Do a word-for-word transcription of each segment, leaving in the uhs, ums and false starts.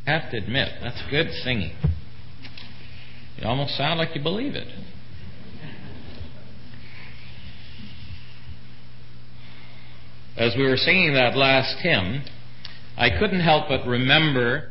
I have to admit, that's good singing. You almost sound like you believe it. As we were singing that last hymn, I couldn't help but remember an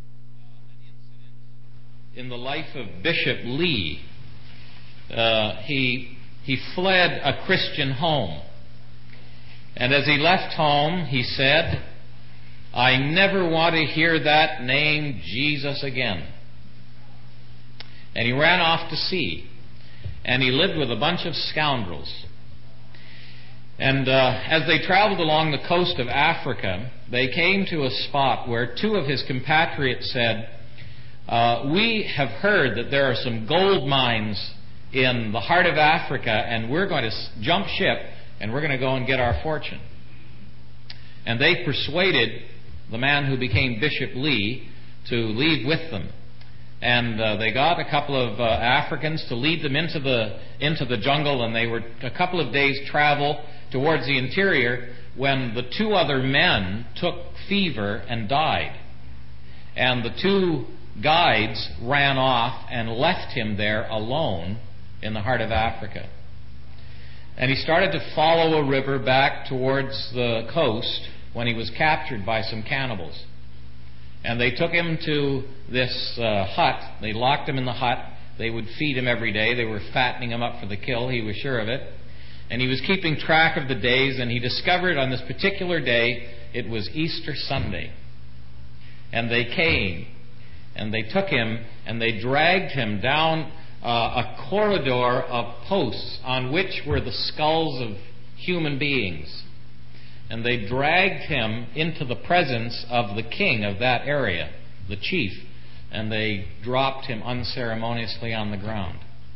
incident in the life of Bishop Lee. Uh, he, he fled a Christian home. And as he left home, he said, "I never want to hear that name Jesus again." And he ran off to sea. And he lived with a bunch of scoundrels. And uh, as they traveled along the coast of Africa, they came to a spot where two of his compatriots said, uh, "We have heard that there are some gold mines in the heart of Africa, and we're going to jump ship, and we're going to go and get our fortune." And they persuaded the man who became Bishop Lee to leave with them. And uh, they got a couple of uh, Africans to lead them into the into the jungle, and they were a couple of days' travel towards the interior when the two other men took fever and died. And the two guides ran off and left him there alone in the heart of Africa. And he started to follow a river back towards the coast when he was captured by some cannibals. And they took him to this uh, hut. They locked him in the hut. They would feed him every day. They were fattening him up for the kill. He was sure of it. And he was keeping track of the days, and he discovered on this particular day it was Easter Sunday. And they came, and they took him, and they dragged him down uh, a corridor of posts on which were the skulls of human beings. And they dragged him into the presence of the king of that area, the chief, and they dropped him unceremoniously on the ground.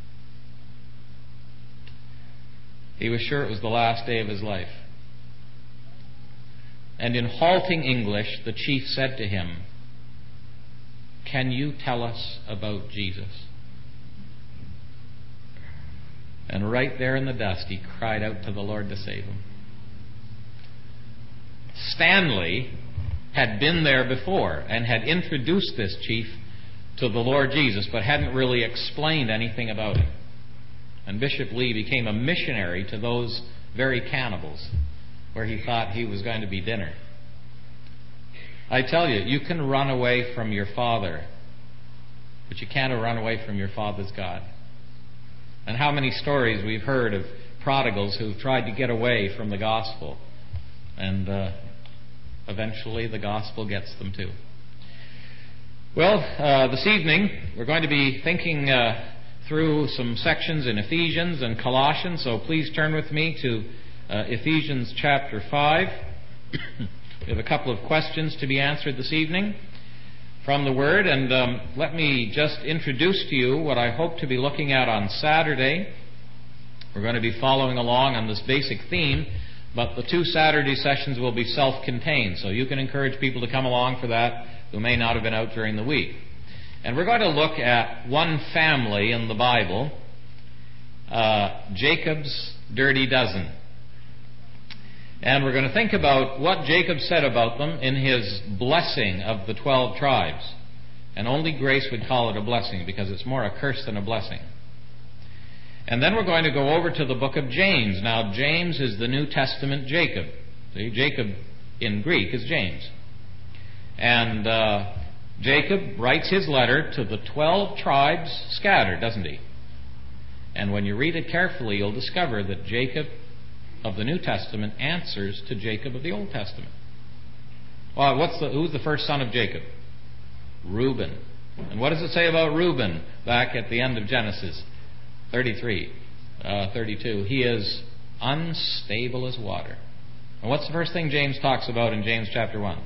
He was sure it was the last day of his life. And in halting English, the chief said to him, "Can you tell us about Jesus?" And right there in the dust, he cried out to the Lord to save him. Stanley had been there before and had introduced this chief to the Lord Jesus, but hadn't really explained anything about him. And Bishop Lee became a missionary to those very cannibals where he thought he was going to be dinner. I tell you, you can run away from your Father, but you can't run away from your Father's God. And how many stories we've heard of prodigals who've tried to get away from the gospel, and uh, eventually the gospel gets them too. Well, uh, this evening we're going to be thinking uh, through some sections in Ephesians and Colossians, so please turn with me to uh, Ephesians chapter five. We have a couple of questions to be answered this evening from the Word, and um, let me just introduce to you what I hope to be looking at on Saturday. We're going to be following along on this basic theme, but the two Saturday sessions will be self-contained, so you can encourage people to come along for that who may not have been out during the week. And we're going to look at one family in the Bible, uh, Jacob's dirty dozen. And we're going to think about what Jacob said about them in his blessing of the twelve tribes. And only grace would call it a blessing, because it's more a curse than a blessing. And then we're going to go over to the book of James. Now, James is the New Testament Jacob. See, Jacob in Greek is James. And uh, Jacob writes his letter to the twelve tribes scattered, doesn't he? And when you read it carefully, you'll discover that Jacob of the New Testament answers to Jacob of the Old Testament. Well, what's the, who's the first son of Jacob? Reuben. And what does it say about Reuben back at the end of Genesis thirty-three, uh, thirty-two? He is unstable as water. And what's the first thing James talks about in James chapter one?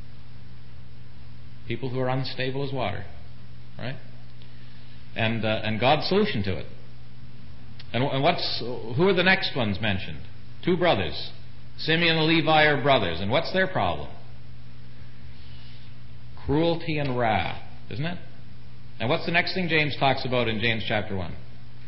People who are unstable as water, right? And uh, and God's solution to it. And, and what's who are the next ones mentioned? Two brothers, Simeon and Levi are brothers, and what's their problem? Cruelty and wrath, isn't it? And what's the next thing James talks about in James chapter one?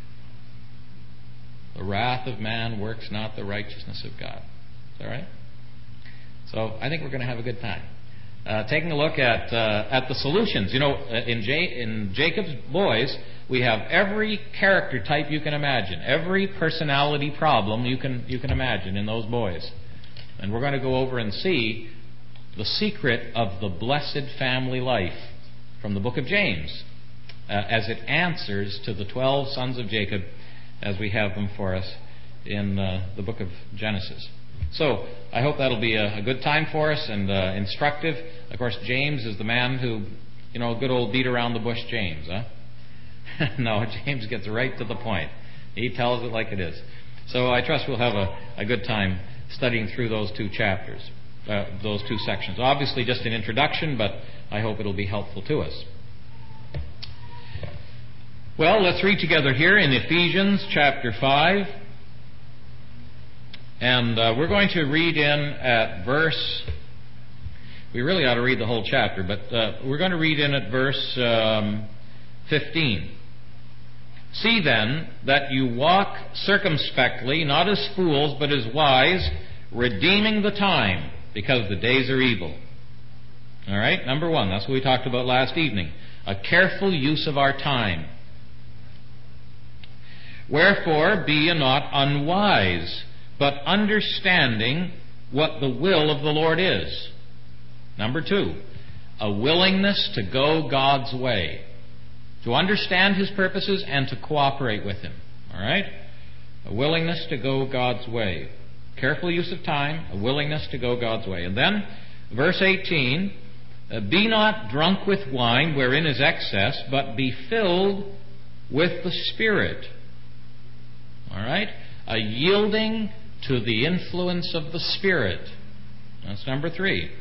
The wrath of man works not the righteousness of God. Is that right? So I think we're going to have a good time. uh, taking a look at uh, at the solutions. You know, in, J- in Jacob's boys, we have every character type you can imagine, every personality problem you can you can imagine in those boys. And we're going to go over and see the secret of the blessed family life from the book of James, uh, as it answers to the twelve sons of Jacob as we have them for us in uh, the book of Genesis. So I hope that'll be a, a good time for us and uh, instructive. Of course, James is the man who, you know, good old beat around the bush James, huh? No, James gets right to the point. He tells it like it is. So I trust we'll have a, a good time studying through those two chapters, uh, those two sections. Obviously just an introduction, but I hope it'll be helpful to us. Well, let's read together here in Ephesians chapter five. And uh, we're going to read in at verse, we really ought to read the whole chapter, but uh, we're going to read in at verse um, fifteen. See then that you walk circumspectly, not as fools, but as wise, redeeming the time, because the days are evil. All right, number one, that's what we talked about last evening. A careful use of our time. Wherefore, be ye not unwise, but understanding what the will of the Lord is. Number two, a willingness to go God's way. To understand His purposes and to cooperate with Him. All right? A willingness to go God's way. Careful use of time, a willingness to go God's way. And then, verse eighteen, be not drunk with wine wherein is excess, but be filled with the Spirit. All right? A yielding to the influence of the Spirit. That's number three.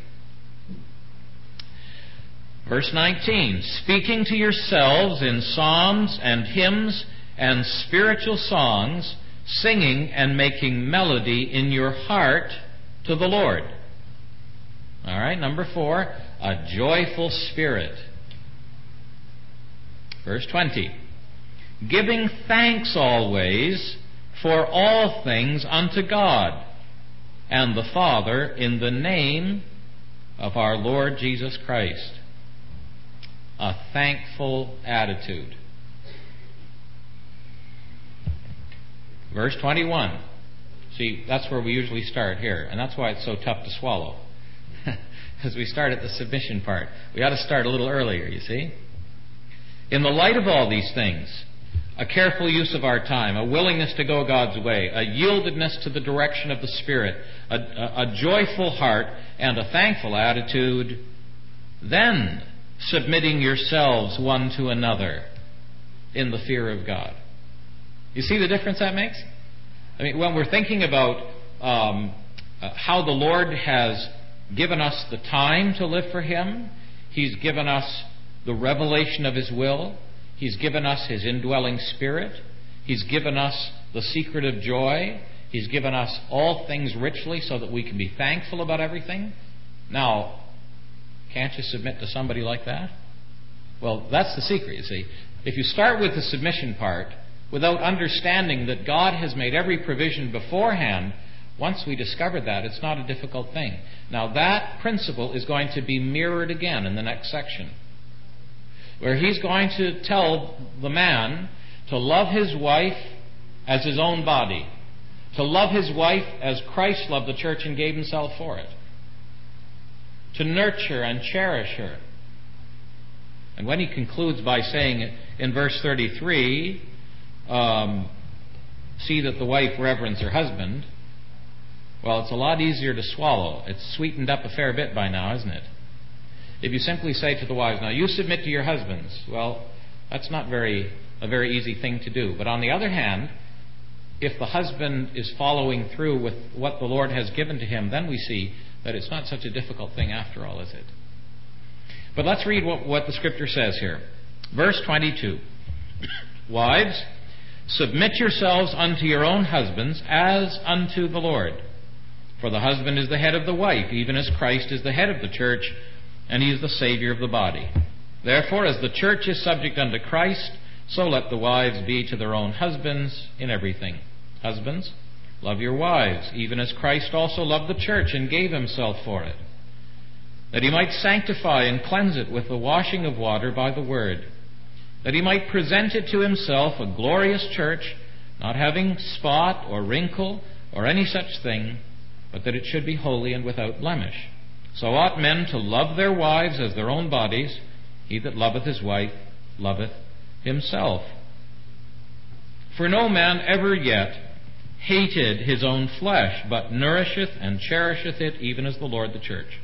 Verse nineteen, speaking to yourselves in psalms and hymns and spiritual songs, singing and making melody in your heart to the Lord. All right, number four, a joyful spirit. Verse twenty, giving thanks always for all things unto God and the Father in the name of our Lord Jesus Christ. A thankful attitude. Verse twenty-one. See, that's where we usually start here, and that's why it's so tough to swallow. Because we start at the submission part. We ought to start a little earlier, you see. In the light of all these things, a careful use of our time, a willingness to go God's way, a yieldedness to the direction of the Spirit, a, a, a joyful heart, and a thankful attitude, then submitting yourselves one to another in the fear of God. You see the difference that makes? I mean, when we're thinking about um, uh, how the Lord has given us the time to live for Him, He's given us the revelation of His will, He's given us His indwelling Spirit, He's given us the secret of joy, He's given us all things richly so that we can be thankful about everything. Now, can't you submit to somebody like that? Well, that's the secret, you see. If you start with the submission part, without understanding that God has made every provision beforehand, once we discover that, it's not a difficult thing. Now, that principle is going to be mirrored again in the next section, where He's going to tell the man to love his wife as his own body, to love his wife as Christ loved the church and gave Himself for it, to nurture and cherish her. And when he concludes by saying in verse thirty-three, um, see that the wife reverence her husband, well, it's a lot easier to swallow. It's sweetened up a fair bit by now, isn't it? If you simply say to the wives, now you submit to your husbands, well, that's not very a very easy thing to do. But on the other hand, if the husband is following through with what the Lord has given to him, then we see that it's not such a difficult thing after all, is it? But let's read what, what the Scripture says here. Verse twenty-two. Wives, submit yourselves unto your own husbands as unto the Lord. For the husband is the head of the wife, even as Christ is the head of the church, and He is the Savior of the body. Therefore, as the church is subject unto Christ, so let the wives be to their own husbands in everything. Husbands, love your wives, even as Christ also loved the church and gave Himself for it. that he might sanctify and cleanse it with the washing of water by the word, that he might present it to himself a glorious church, not having spot or wrinkle or any such thing, but that it should be holy and without blemish. So ought men to love their wives as their own bodies. He that loveth his wife loveth himself. For no man ever yet hated his own flesh, but nourisheth and cherisheth it, even as the Lord the church.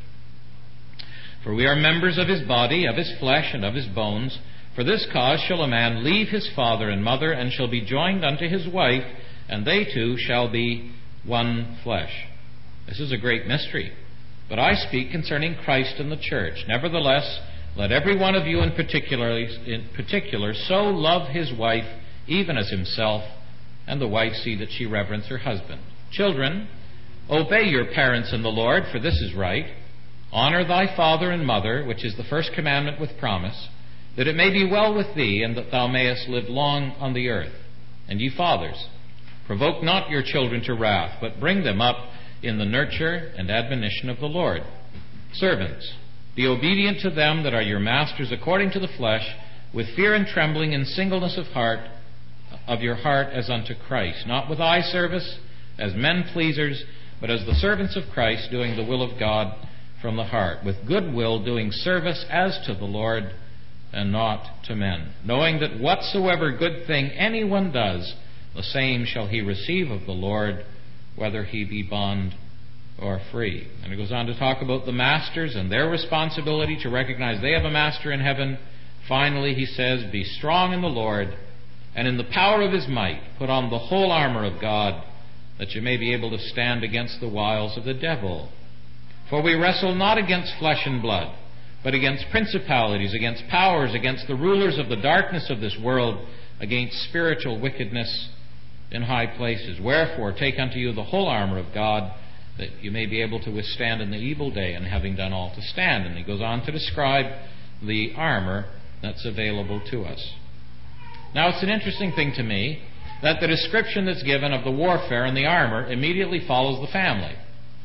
For we are members of his body, of his flesh, and of his bones. For this cause shall a man leave his father and mother, and shall be joined unto his wife, and they two shall be one flesh. This is a great mystery. But I speak concerning Christ and the church. Nevertheless, let every one of you in particular, in particular so love his wife, even as himself, and the wife see that she reverence her husband. Children, obey your parents in the Lord, for this is right. Honor thy father and mother, which is the first commandment with promise, that it may be well with thee, and that thou mayest live long on the earth. And ye fathers, provoke not your children to wrath, but bring them up in the nurture and admonition of the Lord. Servants, be obedient to them that are your masters according to the flesh, with fear and trembling and singleness of heart, of your heart as unto Christ, not with eye service, as men pleasers, but as the servants of Christ, doing the will of God from the heart, with good will doing service as to the Lord, and not to men, knowing that whatsoever good thing anyone does, the same shall he receive of the Lord, whether he be bond or free. And it goes on to talk about the masters and their responsibility to recognize they have a master in heaven. Finally, he says, be strong in the Lord, and in the power of his might put on the whole armor of God, that you may be able to stand against the wiles of the devil. For we wrestle not against flesh and blood, but against principalities, against powers, against the rulers of the darkness of this world, against spiritual wickedness in high places. Wherefore, take unto you the whole armor of God, that you may be able to withstand in the evil day, and having done all to stand. And he goes on to describe the armor that's available to us. Now, it's an interesting thing to me that the description that's given of the warfare and the armor immediately follows the family.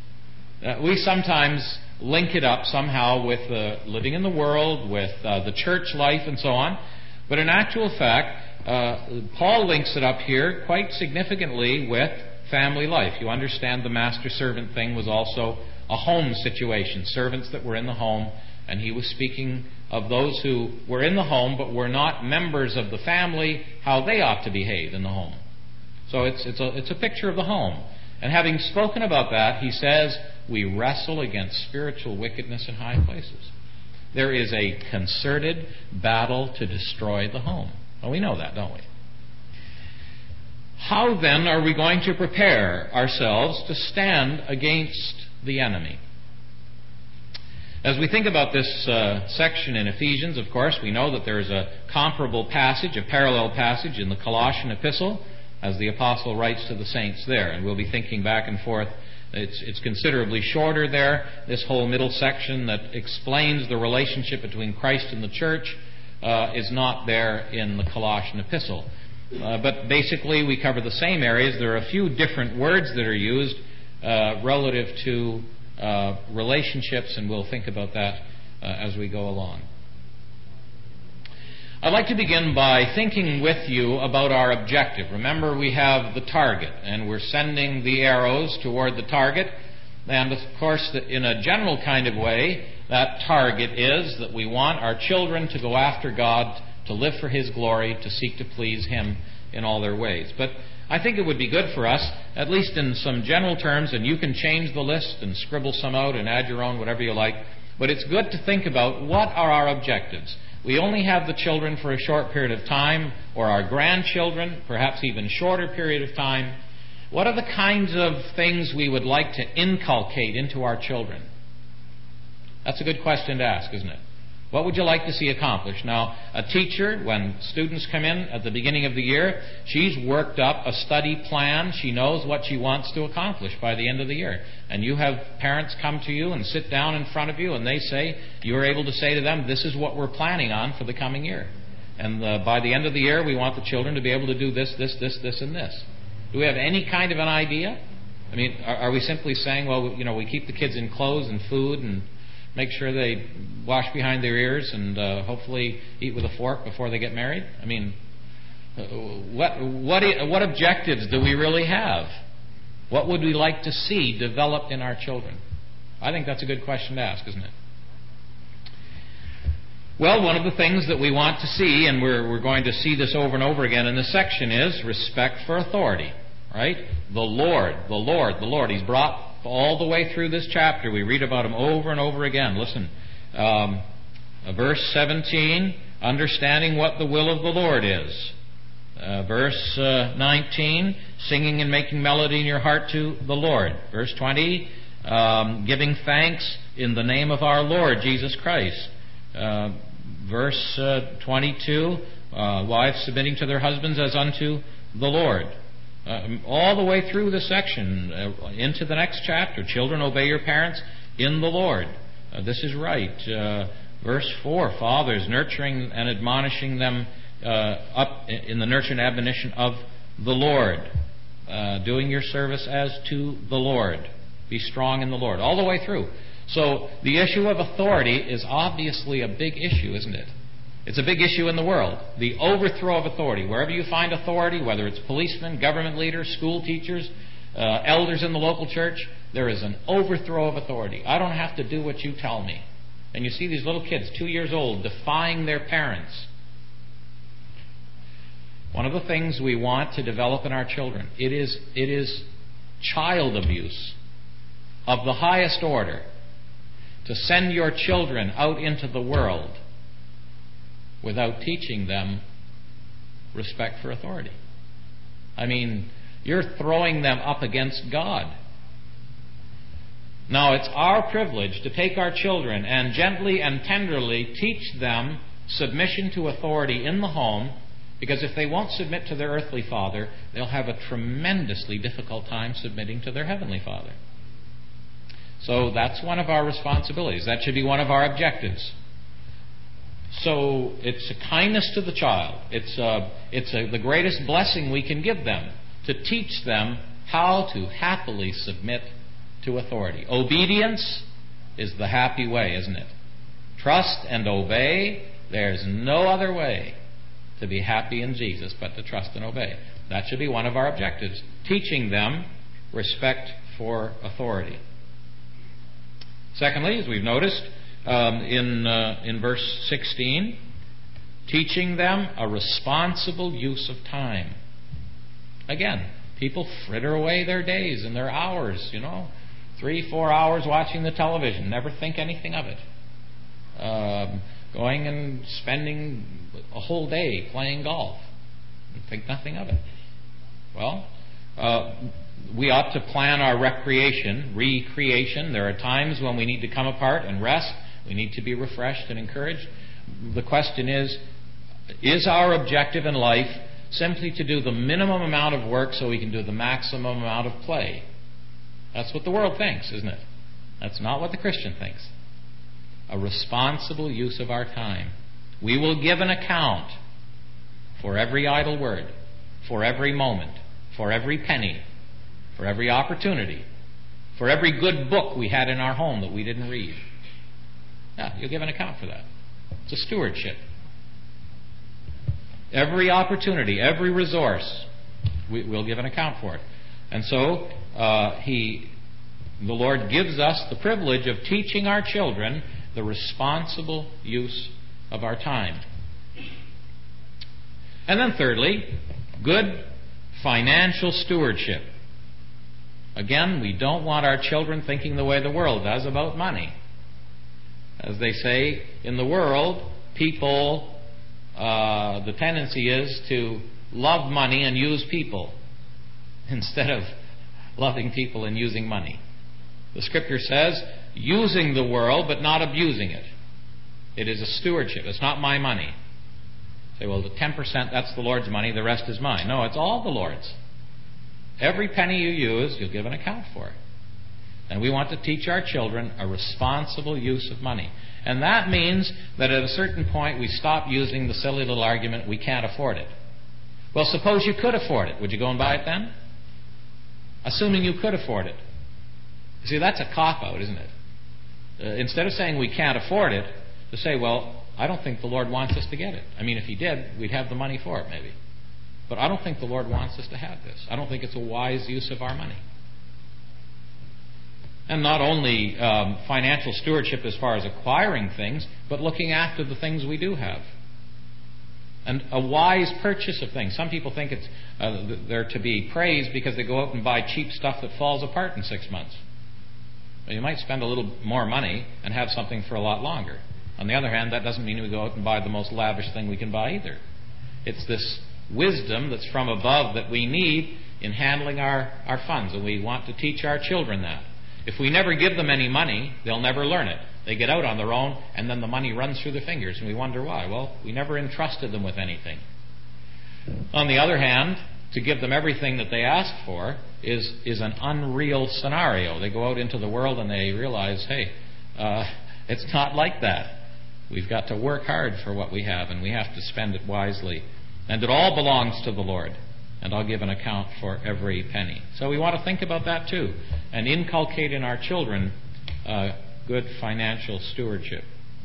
Uh, we sometimes link it up somehow with uh, living in the world, with uh, the church life, and so on. But in actual fact, uh, Paul links it up here quite significantly with family life. You understand the master-servant thing was also a home situation, servants that were in the home, and he was speaking of those who were in the home but were not members of the family, how they ought to behave in the home. So it's, it's, a, it's a picture of the home. And having spoken about that, he says, we wrestle against spiritual wickedness in high places. There is a concerted battle to destroy the home. Well, we know that, don't we? How then are we going to prepare ourselves to stand against the enemy? As we think about this uh, section in Ephesians, of course, we know that there is a comparable passage, a parallel passage in the Colossian epistle, as the apostle writes to the saints there. And we'll be thinking back and forth. It's, it's considerably shorter there. This whole middle section that explains the relationship between Christ and the church uh, is not there in the Colossian epistle. Uh, but basically, we cover the same areas. There are a few different words that are used uh, relative to uh, relationships, and we'll think about that uh, as we go along. I'd like to begin by thinking with you about our objective. Remember, we have the target, and we're sending the arrows toward the target. And, of course, in a general kind of way, that target is that we want our children to go after God, to live for His glory, to seek to please Him in all their ways. But I think it would be good for us, at least in some general terms, and you can change the list and scribble some out and add your own, whatever you like, but it's good to think about what are our objectives. We only have the children for a short period of time, or our grandchildren, perhaps even shorter period of time. What are the kinds of things we would like to inculcate into our children? That's a good question to ask, isn't it? What would you like to see accomplished? Now, a teacher, when students come in at the beginning of the year, she's worked up a study plan. She knows what she wants to accomplish by the end of the year. And you have parents come to you and sit down in front of you, and they say, you're able to say to them, this is what we're planning on for the coming year. And uh, by the end of the year, we want the children to be able to do this, this, this, this, and this. Do we have any kind of an idea? I mean, are, are we simply saying, well, you know, we keep the kids in clothes and food and make sure they wash behind their ears and uh, hopefully eat with a fork before they get married? I mean, what what what objectives do we really have? What would we like to see developed in our children? I think that's a good question to ask, isn't it? Well, one of the things that we want to see, and we're we're going to see this over and over again in this section, is respect for authority. Right? The Lord, the Lord, the Lord. He's brought all the way through this chapter. We read about Him over and over again. Listen, um, verse seventeen, understanding what the will of the Lord is. Uh, verse uh, nineteen, singing and making melody in your heart to the Lord. Verse twenty, um, giving thanks in the name of our Lord Jesus Christ. Uh, verse uh, twenty-two, uh, wives submitting to their husbands as unto the Lord. Uh, all the way through this section, uh, into the next chapter, children, obey your parents in the Lord. Uh, this is right. Uh, verse four, fathers, nurturing and admonishing them uh, up in the nurture and admonition of the Lord. Uh, doing your service as to the Lord. Be strong in the Lord. All the way through. So the issue of authority is obviously a big issue, isn't it? It's a big issue in the world. The overthrow of authority. Wherever you find authority, whether it's policemen, government leaders, school teachers, uh, elders in the local church, there is an overthrow of authority. I don't have to do what you tell me. And you see these little kids, two years old, defying their parents. One of the things we want to develop in our children, it is, it is child abuse of the highest order to send your children out into the world without teaching them respect for authority. I mean, you're throwing them up against God. Now, it's our privilege to take our children and gently and tenderly teach them submission to authority in the home, because if they won't submit to their earthly father, they'll have a tremendously difficult time submitting to their heavenly Father. So that's one of our responsibilities. That should be one of our objectives. So it's a kindness to the child. It's a, it's a, the greatest blessing we can give them, to teach them how to happily submit to authority. Obedience is the happy way, isn't it? Trust and obey. There's no other way to be happy in Jesus but to trust and obey. That should be one of our objectives. Teaching them respect for authority. Secondly, as we've noticed, Um, in uh, in verse sixteen, teaching them a responsible use of time. Again, people fritter away their days and their hours, you know, three, four hours watching the television, never think anything of it. Um, going and spending a whole day playing golf, and think nothing of it. Well, uh, we ought to plan our recreation, recreation. There are times when we need to come apart and rest. We need to be refreshed and encouraged. The question is, is our objective in life simply to do the minimum amount of work so we can do the maximum amount of play? That's what the world thinks, isn't it? That's not what the Christian thinks. A responsible use of our time. We will give an account for every idle word, for every moment, for every penny, for every opportunity, for every good book we had in our home that we didn't read. Yeah, you'll give an account for that. It's a stewardship. Every opportunity, every resource, we, we'll give an account for it. And so, uh, he, the Lord gives us the privilege of teaching our children the responsible use of our time. And then thirdly, good financial stewardship. Again, we don't want our children thinking the way the world does about money. As they say, in the world, people, uh, the tendency is to love money and use people instead of loving people and using money. The Scripture says, using the world but not abusing it. It is a stewardship. It's not my money. Say, well, the ten percent, that's the Lord's money, the rest is mine. No, it's all the Lord's. Every penny you use, you'll give an account for it. And we want to teach our children a responsible use of money. And that means that at a certain point we stop using the silly little argument, we can't afford it. Well, suppose you could afford it. Would you go and buy it then? Assuming you could afford it. You see, that's a cop-out, isn't it? uh, instead of saying we can't afford it, to say, well, I don't think the Lord wants us to get it. I mean, if He did, we'd have the money for it maybe. But I don't think the Lord wants us to have this. I don't think it's a wise use of our money. And not only um, financial stewardship as far as acquiring things, but looking after the things we do have. And a wise purchase of things. Some people think it's uh, they're to be praised because they go out and buy cheap stuff that falls apart in six months. Well, you might spend a little more money and have something for a lot longer. On the other hand, that doesn't mean we go out and buy the most lavish thing we can buy either. It's this wisdom that's from above that we need in handling our, our funds, and we want to teach our children that. If we never give them any money, they'll never learn it. They get out on their own, and then the money runs through their fingers, and we wonder why. Well, we never entrusted them with anything. On the other hand, to give them everything that they ask for is, is an unreal scenario. They go out into the world and they realize, hey, uh, it's not like that. We've got to work hard for what we have, and we have to spend it wisely. And it all belongs to the Lord, and I'll give an account for every penny. So we want to think about that too, and inculcate in our children uh, good financial stewardship.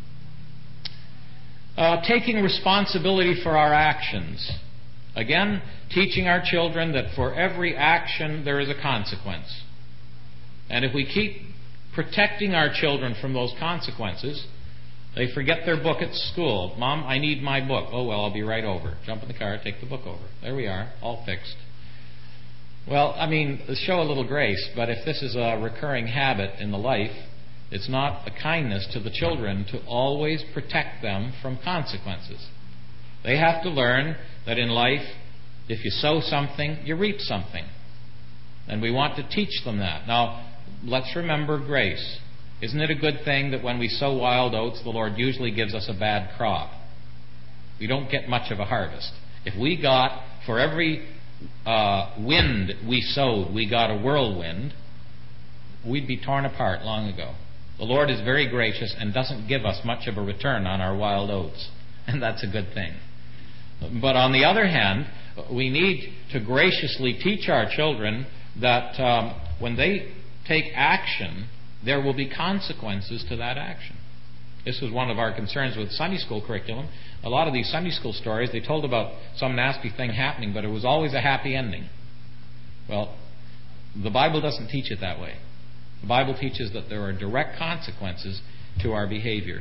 Uh, taking responsibility for our actions. Again, teaching our children that for every action there is a consequence. And if we keep protecting our children from those consequences, they forget their book at school. Mom, I need my book. Oh, well, I'll be right over. Jump in the car, take the book over. There we are, all fixed. Well, I mean, show a little grace, but if this is a recurring habit in the life, it's not a kindness to the children to always protect them from consequences. They have to learn that in life, if you sow something, you reap something. And we want to teach them that. Now, let's remember grace. Isn't it a good thing that when we sow wild oats, the Lord usually gives us a bad crop? We don't get much of a harvest. If we got, for every uh, wind we sowed, we got a whirlwind, we'd be torn apart long ago. The Lord is very gracious and doesn't give us much of a return on our wild oats, and that's a good thing. But on the other hand, we need to graciously teach our children that um, when they take action, there will be consequences to that action. This was one of our concerns with Sunday school curriculum. A lot of these Sunday school stories, they told about some nasty thing happening, but it was always a happy ending. Well, the Bible doesn't teach it that way. The Bible teaches that there are direct consequences to our behavior.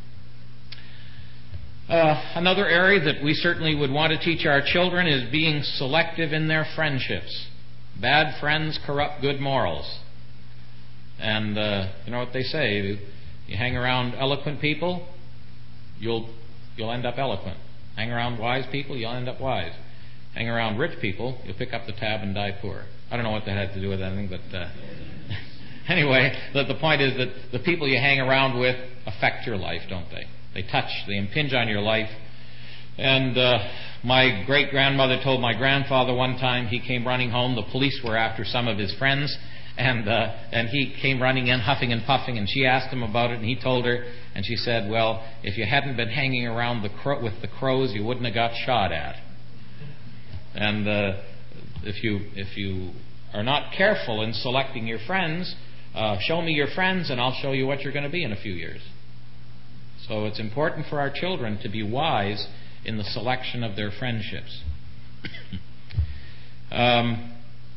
Uh, another area that we certainly would want to teach our children is being selective in their friendships. Bad friends corrupt good morals. And uh, you know what they say, you hang around eloquent people, you'll you'll end up eloquent. Hang around wise people, you'll end up wise. Hang around rich people, you'll pick up the tab and die poor. I don't know what that had to do with anything, but uh, anyway, the, the point is that the people you hang around with affect your life, don't they? They touch, they impinge on your life. And uh, my great-grandmother told my grandfather one time, he came running home, the police were after some of his friends, and uh, and he came running in, huffing and puffing, and she asked him about it, and he told her, and she said, well, if you hadn't been hanging around the crow, with the crows, you wouldn't have got shot at. And uh, if you if you are not careful in selecting your friends, uh, show me your friends, and I'll show you what you're going to be in a few years. So it's important for our children to be wise in the selection of their friendships. um,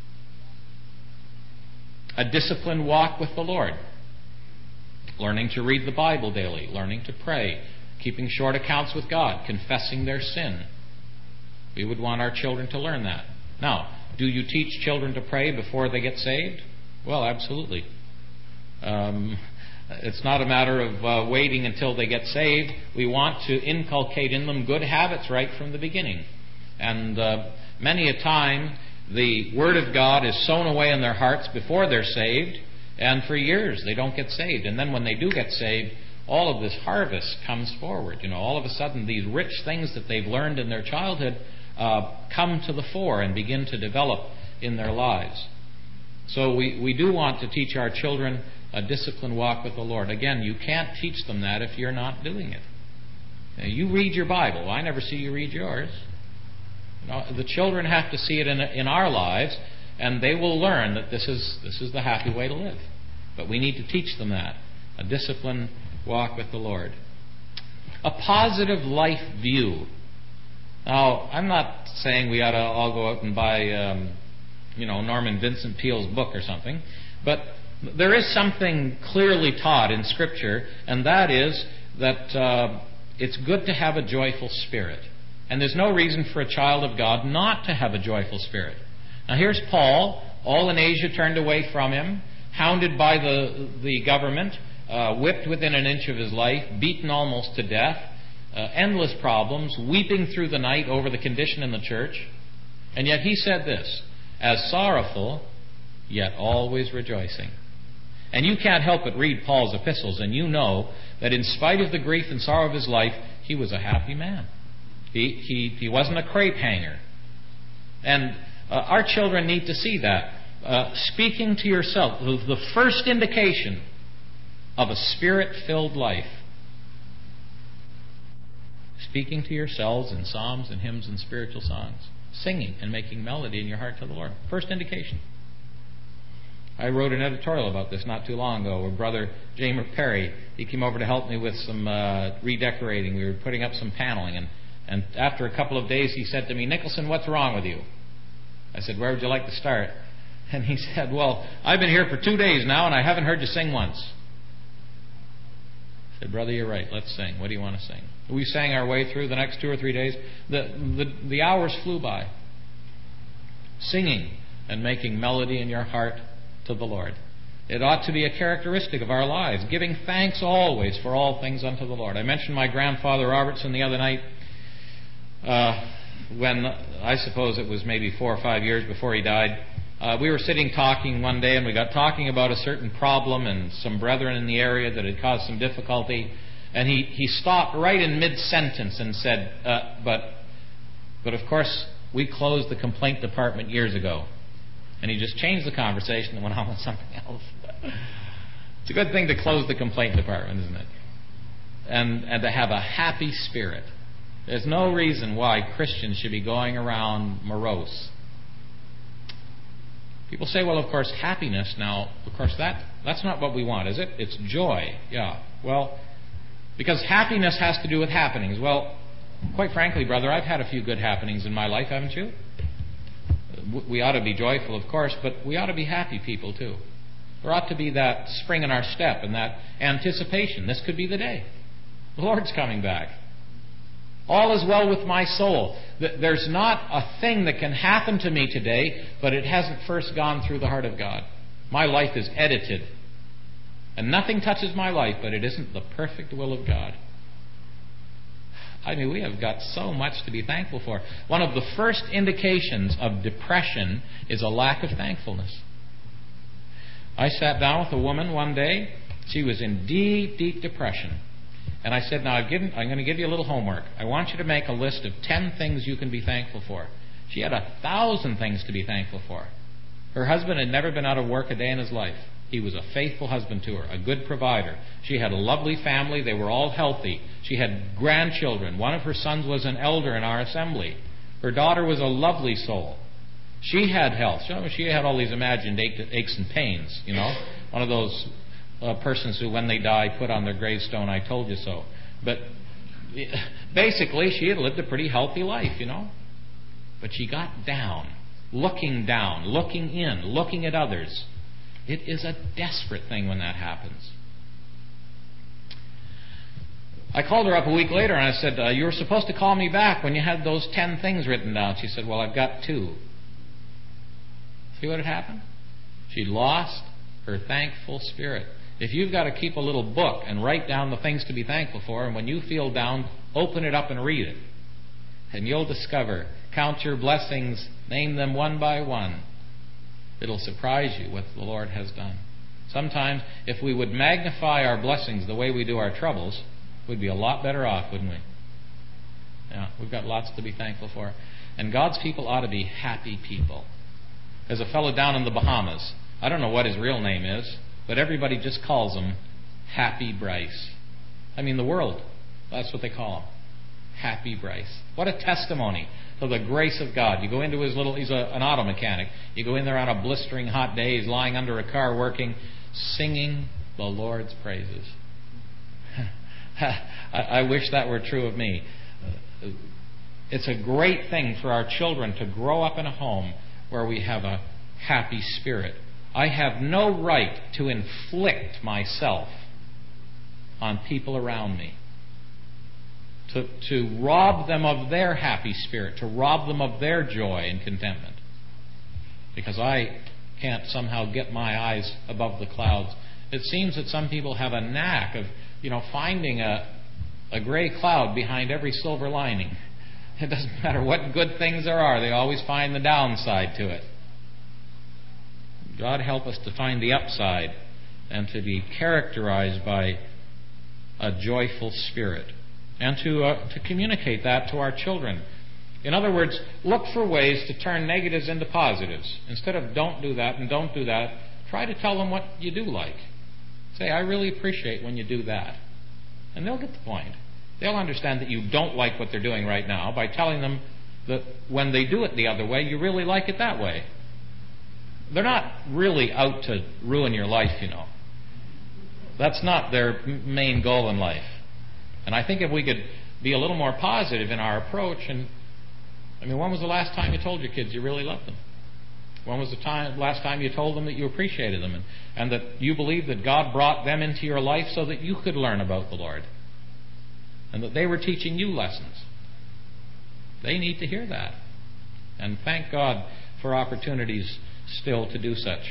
a disciplined walk with the Lord. Learning to read the Bible daily. Learning to pray. Keeping short accounts with God. Confessing their sin. We would want our children to learn that. Now, do you teach children to pray before they get saved? Well, absolutely. Um, it's not a matter of uh, waiting until they get saved. We want to inculcate in them good habits right from the beginning. And uh, many a time, the Word of God is sown away in their hearts before they're saved, and for years they don't get saved. And then when they do get saved, all of this harvest comes forward. You know, all of a sudden these rich things that they've learned in their childhood uh, come to the fore and begin to develop in their lives. So we, we do want to teach our children a disciplined walk with the Lord. Again, you can't teach them that if you're not doing it. Now, you read your Bible. I never see you read yours. You know, the children have to see it in, in our lives, and they will learn that this is this is the happy way to live. But we need to teach them that. A disciplined walk with the Lord. A positive life view. Now, I'm not saying we ought to all go out and buy, um, you know, Norman Vincent Peale's book or something, but there is something clearly taught in Scripture, and that is that uh, it's good to have a joyful spirit. And there's no reason for a child of God not to have a joyful spirit. Now here's Paul. All in Asia turned away from him, hounded by the, the government, uh, whipped within an inch of his life, beaten almost to death, uh, endless problems, weeping through the night over the condition in the church. And yet he said this, as sorrowful, yet always rejoicing. And you can't help but read Paul's epistles, and you know that in spite of the grief and sorrow of his life, he was a happy man. He, he, he wasn't a crepe hanger. And uh, our children need to see that. Uh, speaking to yourself, the first indication of a spirit-filled life. Speaking to yourselves in psalms and hymns and spiritual songs. Singing and making melody in your heart to the Lord. First indication. I wrote an editorial about this not too long ago where Brother Jamer Perry, he came over to help me with some uh, redecorating. We were putting up some paneling, and, and after a couple of days he said to me, "Nicholson, what's wrong with you?" I said, "Where would you like to start?" And he said, "Well, I've been here for two days now and I haven't heard you sing once." I said, "Brother, you're right. Let's sing. What do you want to sing?" We sang our way through the next two or three days. The, the, the hours flew by. Singing and making melody in your heart to the Lord. It ought to be a characteristic of our lives, giving thanks always for all things unto the Lord. I mentioned my grandfather Robertson the other night uh, when, I suppose it was maybe four or five years before he died. Uh, we were sitting talking one day, and we got talking about a certain problem and some brethren in the area that had caused some difficulty. And he, he stopped right in mid-sentence and said, uh, but, but of course, we closed the complaint department years ago. And he just changed the conversation and went on with something else. It's a good thing to close the complaint department, isn't it? And, and to have a happy spirit. There's no reason why Christians should be going around morose. People say, well, of course, happiness. Now, of course, that that's not what we want, is it? It's joy. Yeah. Well, because happiness has to do with happenings. Well, quite frankly, brother, I've had a few good happenings in my life, haven't you? We ought to be joyful, of course, but we ought to be happy people, too. There ought to be that spring in our step and that anticipation. This could be the day. The Lord's coming back. All is well with my soul. There's not a thing that can happen to me today, but it hasn't first gone through the heart of God. My life is edited. And nothing touches my life, but it isn't the perfect will of God. I mean, we have got so much to be thankful for. One of the first indications of depression is a lack of thankfulness. I sat down with a woman one day. She was in deep, deep depression. And I said, now I've given, I'm going to give you a little homework. I want you to make a list of ten things you can be thankful for. She had a thousand things to be thankful for. Her husband had never been out of work a day in his life. He was a faithful husband to her, a good provider. She had a lovely family. They were all healthy. She had grandchildren. One of her sons was an elder in our assembly. Her daughter was a lovely soul. She had health. She had all these imagined aches and pains, you know. One of those uh, persons who, when they die, put on their gravestone, "I told you so." But basically, she had lived a pretty healthy life, you know. But she got down, looking down, looking in, looking at others. It is a desperate thing when that happens. I called her up a week later and I said, uh, you were supposed to call me back when you had those ten things written down. She said, well, I've got two. See what had happened? She'd lost her thankful spirit. If you've got to keep a little book and write down the things to be thankful for, and when you feel down, open it up and read it. And you'll discover, count your blessings, name them one by one. It'll surprise you what the Lord has done. Sometimes, if we would magnify our blessings the way we do our troubles, we'd be a lot better off, wouldn't we? Yeah, we've got lots to be thankful for. And God's people ought to be happy people. There's a fellow down in the Bahamas. I don't know what his real name is, but everybody just calls him Happy Bryce. I mean, the world, that's what they call him. Happy Bryce. What a testimony to the grace of God. You go into his little, he's a, an auto mechanic. You go in there on a blistering hot day, he's lying under a car working, singing the Lord's praises. I wish that were true of me. It's a great thing for our children to grow up in a home where we have a happy spirit. I have no right to inflict myself on people around me, to, to rob them of their happy spirit, to rob them of their joy and contentment, because I can't somehow get my eyes above the clouds. It seems that some people have a knack of, you know, finding a, a gray cloud behind every silver lining. It doesn't matter what good things there are, they always find the downside to it. God help us to find the upside and to be characterized by a joyful spirit, and to uh, to communicate that to our children. In other words, look for ways to turn negatives into positives. Instead of don't do that and don't do that, try to tell them what you do like. Say, I really appreciate when you do that. And they'll get the point. They'll understand that you don't like what they're doing right now by telling them that when they do it the other way, you really like it that way. They're not really out to ruin your life, you know. That's not their main goal in life. And I think if we could be a little more positive in our approach, and I mean, when was the last time you told your kids you really loved them? When was the time, last time you told them that you appreciated them and, and that you believed that God brought them into your life so that you could learn about the Lord and that they were teaching you lessons? They need to hear that. And thank God for opportunities still to do such.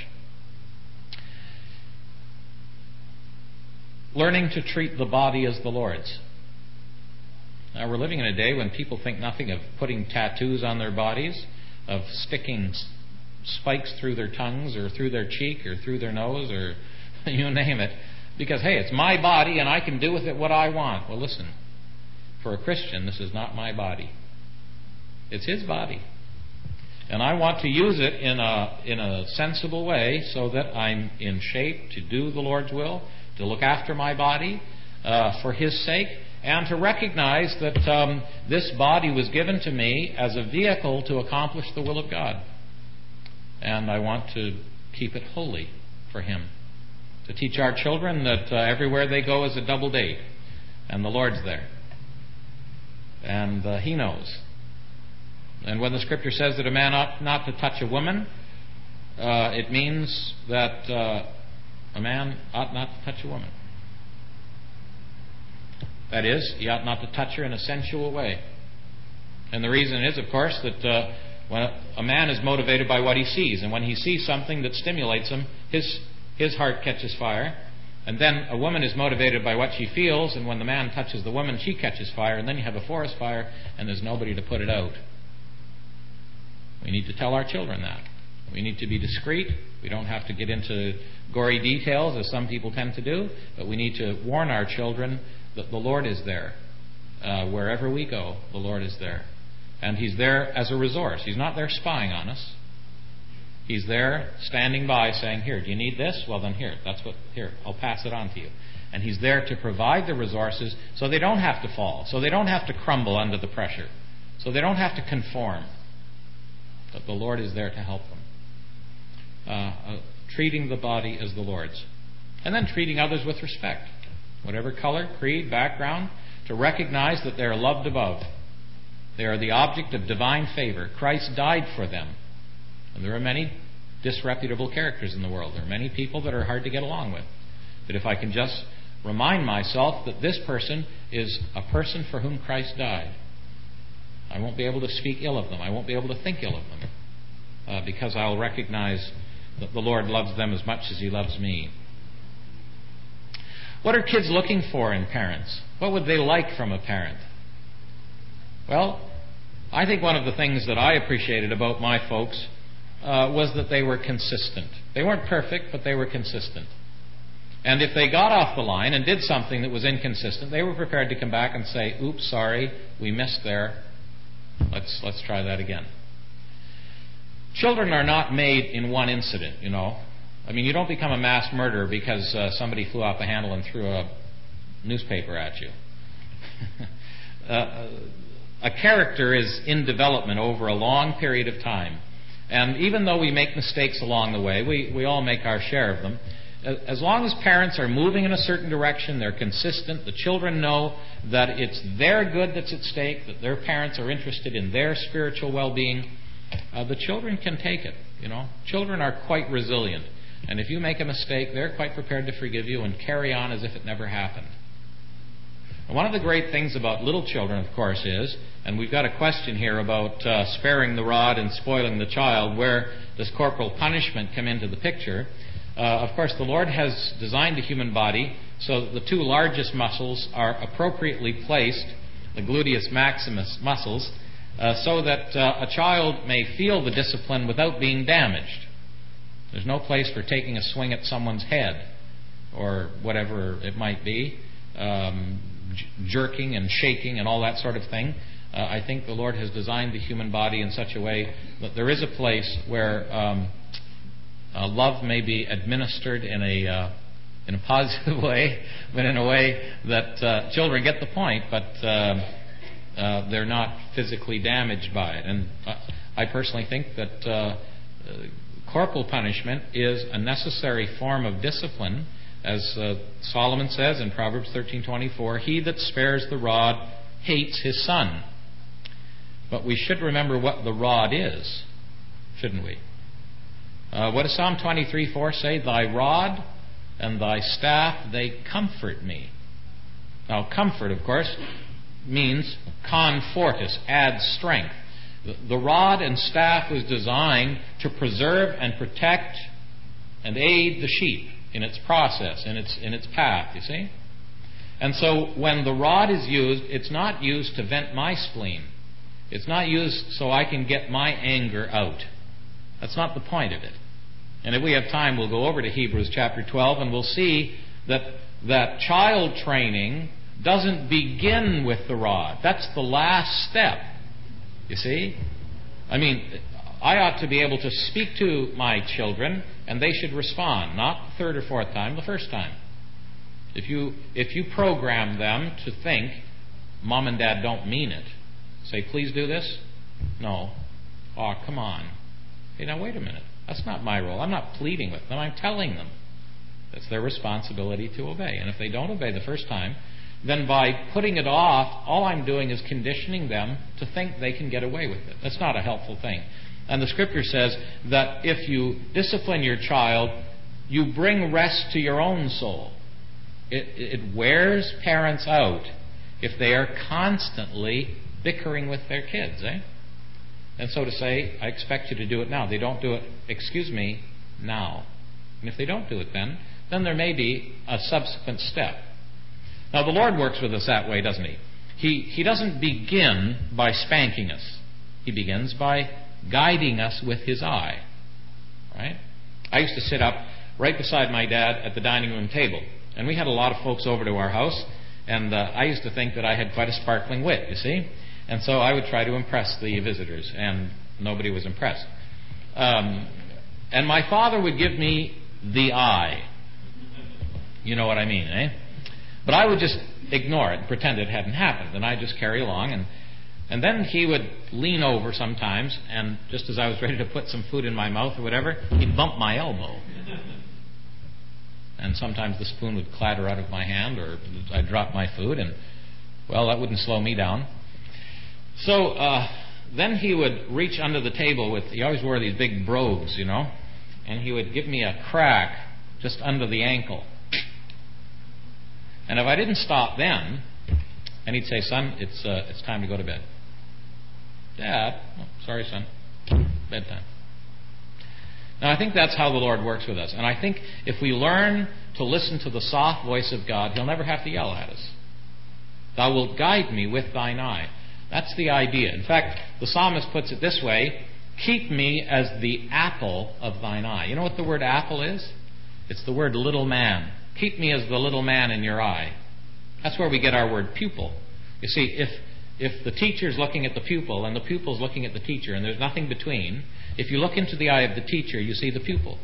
Learning to treat the body as the Lord's. Now, we're living in a day when people think nothing of putting tattoos on their bodies, of sticking spikes through their tongues or through their cheek or through their nose or you name it, because, hey, it's my body and I can do with it what I want. Well, listen, for a Christian, this is not my body. It's His body. And I want to use it in a in a sensible way so that I'm in shape to do the Lord's will, to look after my body uh, for His sake, and to recognize that um, this body was given to me as a vehicle to accomplish the will of God. And I want to keep it holy for Him. To teach our children that uh, everywhere they go is a double date, and the Lord's there. And uh, He knows. And when the Scripture says that a man ought not to touch a woman, uh, it means that uh, a man ought not to touch a woman. That is, he ought not to touch her in a sensual way. And the reason is, of course, that uh, when a man is motivated by what he sees, and when he sees something that stimulates him, his his heart catches fire. And then a woman is motivated by what she feels, and when the man touches the woman, she catches fire, and then you have a forest fire, and there's nobody to put it out. We need to tell our children that. We need to be discreet. We don't have to get into gory details, as some people tend to do, but we need to warn our children that the Lord is there. Uh, wherever we go, the Lord is there. And He's there as a resource. He's not there spying on us. He's there standing by saying, here, do you need this? Well, then here, that's what, here, I'll pass it on to you. And He's there to provide the resources so they don't have to fall, so they don't have to crumble under the pressure, so they don't have to conform. But the Lord is there to help them. Uh, uh, treating the body as the Lord's. And then treating others with respect. Whatever color, creed, background, to recognize that they are loved above. They are the object of divine favor. Christ died for them. And there are many disreputable characters in the world. There are many people that are hard to get along with. But if I can just remind myself that this person is a person for whom Christ died, I won't be able to speak ill of them. I won't be able to think ill of them. Uh, because I'll recognize that the Lord loves them as much as He loves me. What are kids looking for in parents? What would they like from a parent? Well, I think one of the things that I appreciated about my folks uh, was that they were consistent. They weren't perfect, but they were consistent. And if they got off the line and did something that was inconsistent, they were prepared to come back and say, oops, sorry, we missed there. Let's let's try that again. Children are not made in one incident, you know. I mean, you don't become a mass murderer because uh, somebody flew off the handle and threw a newspaper at you. uh, a character is in development over a long period of time. And even though we make mistakes along the way, we, we all make our share of them, As long as parents are moving in a certain direction, they're consistent, the children know that it's their good that's at stake, that their parents are interested in their spiritual well-being, uh, the children can take it. You know, children are quite resilient. And if you make a mistake, they're quite prepared to forgive you and carry on as if it never happened. And one of the great things about little children, of course, is, and we've got a question here about uh, sparing the rod and spoiling the child, where does corporal punishment come into the picture? Uh, of course, the Lord has designed the human body so that the two largest muscles are appropriately placed, the gluteus maximus muscles, uh, so that uh, a child may feel the discipline without being damaged. There's no place for taking a swing at someone's head or whatever it might be, um, j- jerking and shaking and all that sort of thing. Uh, I think the Lord has designed the human body in such a way that there is a place where um, uh, love may be administered in a uh, in a positive way, but in a way that uh, children get the point, but uh, uh, they're not physically damaged by it. And uh, I personally think that uh, uh, corporal punishment is a necessary form of discipline, as uh, Solomon says in Proverbs thirteen twenty-four, "He that spares the rod hates his son." But we should remember what the rod is, shouldn't we? Uh, what does Psalm twenty-three four say? "Thy rod and thy staff, they comfort me." Now, comfort, of course, means confortis, adds strength. The, the rod and staff was designed to preserve and protect and aid the sheep in its process, in its in its path, you see? And so when the rod is used, it's not used to vent my spleen. It's not used so I can get my anger out. That's not the point of it. And if we have time, we'll go over to Hebrews chapter twelve, and we'll see that that child training doesn't begin with the rod. That's the last step, you see? I mean, I ought to be able to speak to my children, and they should respond, not the third or fourth time, the first time. If you if you program them to think, Mom and Dad don't mean it, say, "Please do this." No. "Oh, come on." Hey, now wait a minute. That's not my role. I'm not pleading with them. I'm telling them. It's their responsibility to obey. And if they don't obey the first time, then by putting it off, all I'm doing is conditioning them to think they can get away with it. That's not a helpful thing. And the Scripture says that if you discipline your child, you bring rest to your own soul. It, it wears parents out if they are constantly bickering with their kids, eh? And so to say, I expect you to do it now. They don't do it, excuse me, now. And if they don't do it then, then there may be a subsequent step. Now, the Lord works with us that way, doesn't He? He, he doesn't begin by spanking us. He begins by guiding us with His eye. Right? I used to sit up right beside my dad at the dining room table. And we had a lot of folks over to our house. And uh, I used to think that I had quite a sparkling wit, you see? And so I would try to impress the visitors, and nobody was impressed. Um, and my father would give me the eye. You know what I mean, eh? But I would just ignore it and pretend it hadn't happened, and I'd just carry along. And, and then he would lean over sometimes, and just as I was ready to put some food in my mouth or whatever, he'd bump my elbow. And sometimes the spoon would clatter out of my hand, or I'd drop my food, and, well, that wouldn't slow me down. So uh, then he would reach under the table with, he always wore these big brogues, you know, and he would give me a crack just under the ankle. And if I didn't stop then, and he'd say, "Son, it's uh, it's time to go to bed." "Dad, oh, sorry, son, bedtime." Now, I think that's how the Lord works with us. And I think if we learn to listen to the soft voice of God, He'll never have to yell at us. "Thou wilt guide me with thine eye." That's the idea. In fact, the psalmist puts it this way, "Keep me as the apple of thine eye." You know what the word apple is? It's the word little man. Keep me as the little man in your eye. That's where we get our word pupil. You see, if if the teacher's looking at the pupil and the pupil's looking at the teacher and there's nothing between, if you look into the eye of the teacher, you see the pupil.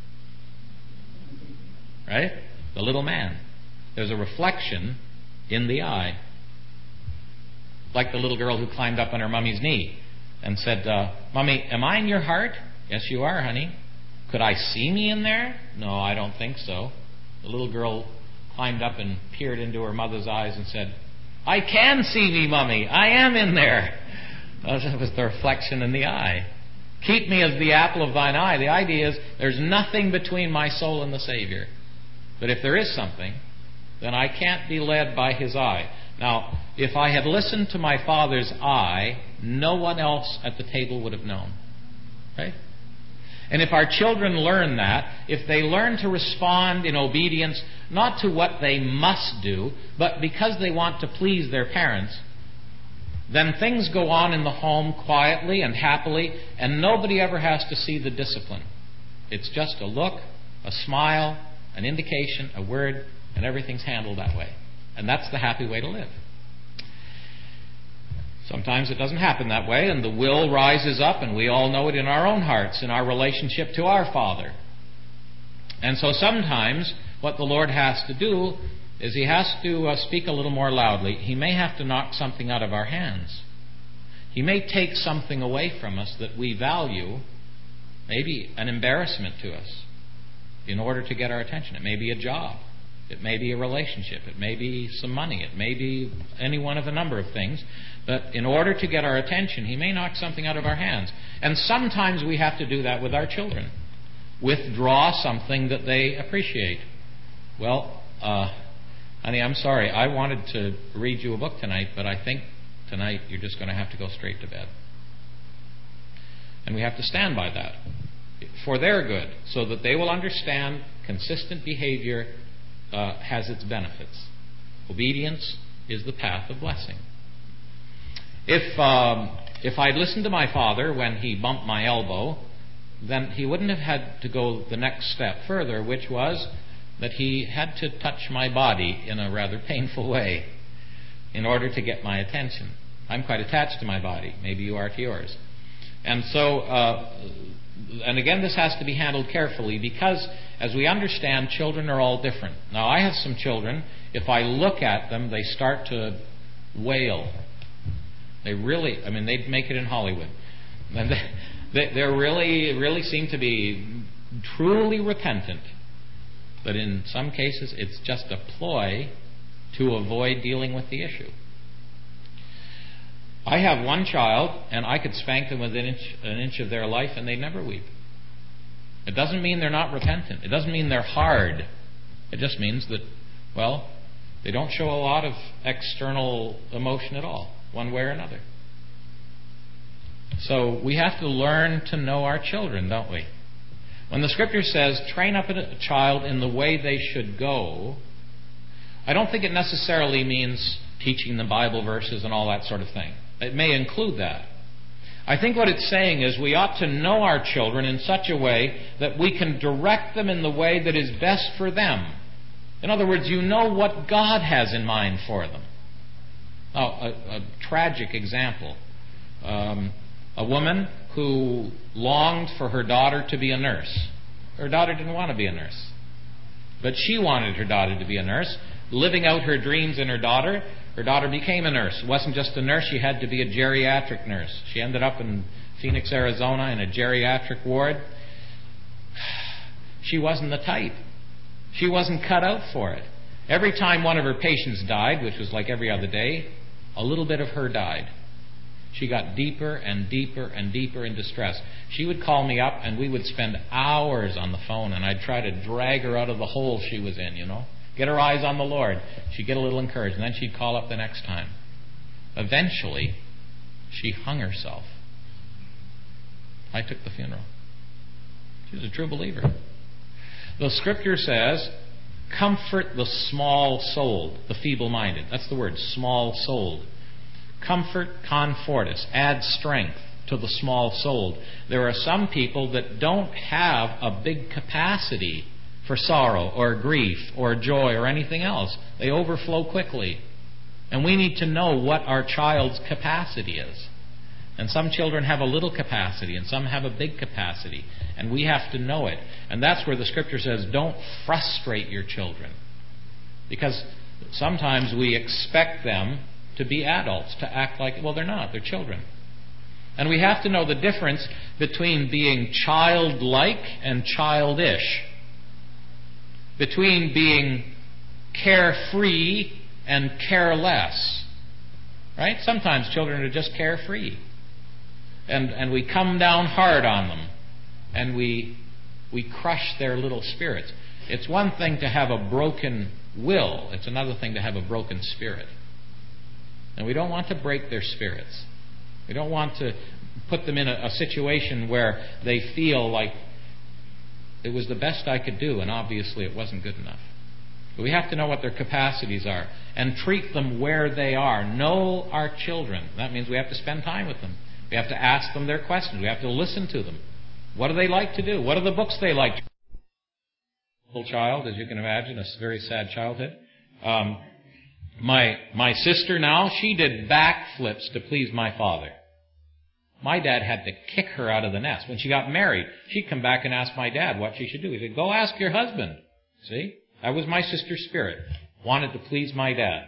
Right? The little man. There's a reflection in the eye. Like the little girl who climbed up on her mummy's knee and said, uh, "Mummy, am I in your heart?" "Yes, you are, honey." Could I see me in there? No, I don't think so. The little girl climbed up and peered into her mother's eyes and said, I can see me, Mummy. I am in there. That was the reflection in the eye. Keep me as the apple of thine eye. The idea is there's nothing between my soul and the Savior. But if there is something, then I can't be led by His eye. Now, if I had listened to my Father's eye, no one else at the table would have known. Right? And if our children learn that, if they learn to respond in obedience, not to what they must do, but because they want to please their parents, then things go on in the home quietly and happily, and nobody ever has to see the discipline. It's just a look, a smile, an indication, a word, and everything's handled that way. And that's the happy way to live. Sometimes it doesn't happen that way, and the will rises up, and we all know it in our own hearts, in our relationship to our Father. And so sometimes what the Lord has to do is He has to uh, speak a little more loudly. He may have to knock something out of our hands. He may take something away from us that we value, maybe an embarrassment to us, in order to get our attention. It may be a job. It may be a relationship. It may be some money. It may be any one of a number of things. But in order to get our attention, He may knock something out of our hands. And sometimes we have to do that with our children. Withdraw something that they appreciate. Well, uh, honey, I'm sorry. I wanted to read you a book tonight, but I think tonight you're just going to have to go straight to bed. And we have to stand by that for their good, so that they will understand consistent behavior uh, has its benefits. Obedience is the path of blessing. If um, if I'd listened to my father when he bumped my elbow, then he wouldn't have had to go the next step further, which was that he had to touch my body in a rather painful way in order to get my attention. I'm quite attached to my body. Maybe you are to yours. And so, uh, and again, this has to be handled carefully, because as we understand, children are all different. Now, I have some children, if I look at them, they start to wail. They really, I mean, they'd make it in Hollywood. And they, they really, really seem to be truly repentant. But in some cases, it's just a ploy to avoid dealing with the issue. I have one child, and I could spank them within an inch, an inch of their life, and they never weep. It doesn't mean they're not repentant. It doesn't mean they're hard. It just means that, well, they don't show a lot of external emotion at all, one way or another. So we have to learn to know our children, don't we? When the Scripture says, train up a child in the way they should go, I don't think it necessarily means teaching the Bible verses and all that sort of thing. It may include that. I think what it's saying is we ought to know our children in such a way that we can direct them in the way that is best for them. In other words, you know what God has in mind for them. Oh, a, a tragic example. Um, a woman who longed for her daughter to be a nurse. Her daughter didn't want to be a nurse, but she wanted her daughter to be a nurse. Living out her dreams in her daughter, her daughter became a nurse. It wasn't just a nurse, she had to be a geriatric nurse. She ended up in Phoenix, Arizona in a geriatric ward. She wasn't the type. She wasn't cut out for it. Every time one of her patients died, which was like every other day, a little bit of her died. She got deeper and deeper and deeper in distress. She would call me up and we would spend hours on the phone, and I'd try to drag her out of the hole she was in, you know. Get her eyes on the Lord. She'd get a little encouraged, and then she'd call up the next time. Eventually, she hung herself. I took the funeral. She was a true believer. The Scripture says, comfort the small-souled, the feeble-minded. That's the word, small-souled. Comfort, confortis, add strength to the small-souled. There are some people that don't have a big capacity for sorrow or grief or joy or anything else. They overflow quickly. And we need to know what our child's capacity is. And some children have a little capacity and some have a big capacity. And we have to know it. And that's where the Scripture says, don't frustrate your children. Because sometimes we expect them to be adults, to act like, well, they're not. They're children. And we have to know the difference between being childlike and childish, between being carefree and careless. Right? Sometimes children are just carefree. And and we come down hard on them. And we we crush their little spirits. It's one thing to have a broken will. It's another thing to have a broken spirit. And we don't want to break their spirits. We don't want to put them in a, a situation where they feel like it was the best I could do, and obviously it wasn't good enough. But we have to know what their capacities are and treat them where they are. Know our children. That means we have to spend time with them. We have to ask them their questions. We have to listen to them. What do they like to do? What are the books they like to read? Little child, as you can imagine, a very sad childhood. Um, my my sister now, she did backflips to please my father. My dad had to kick her out of the nest. When she got married, she'd come back and ask my dad what she should do. He said, go ask your husband. See? That was my sister's spirit. Wanted to please my dad.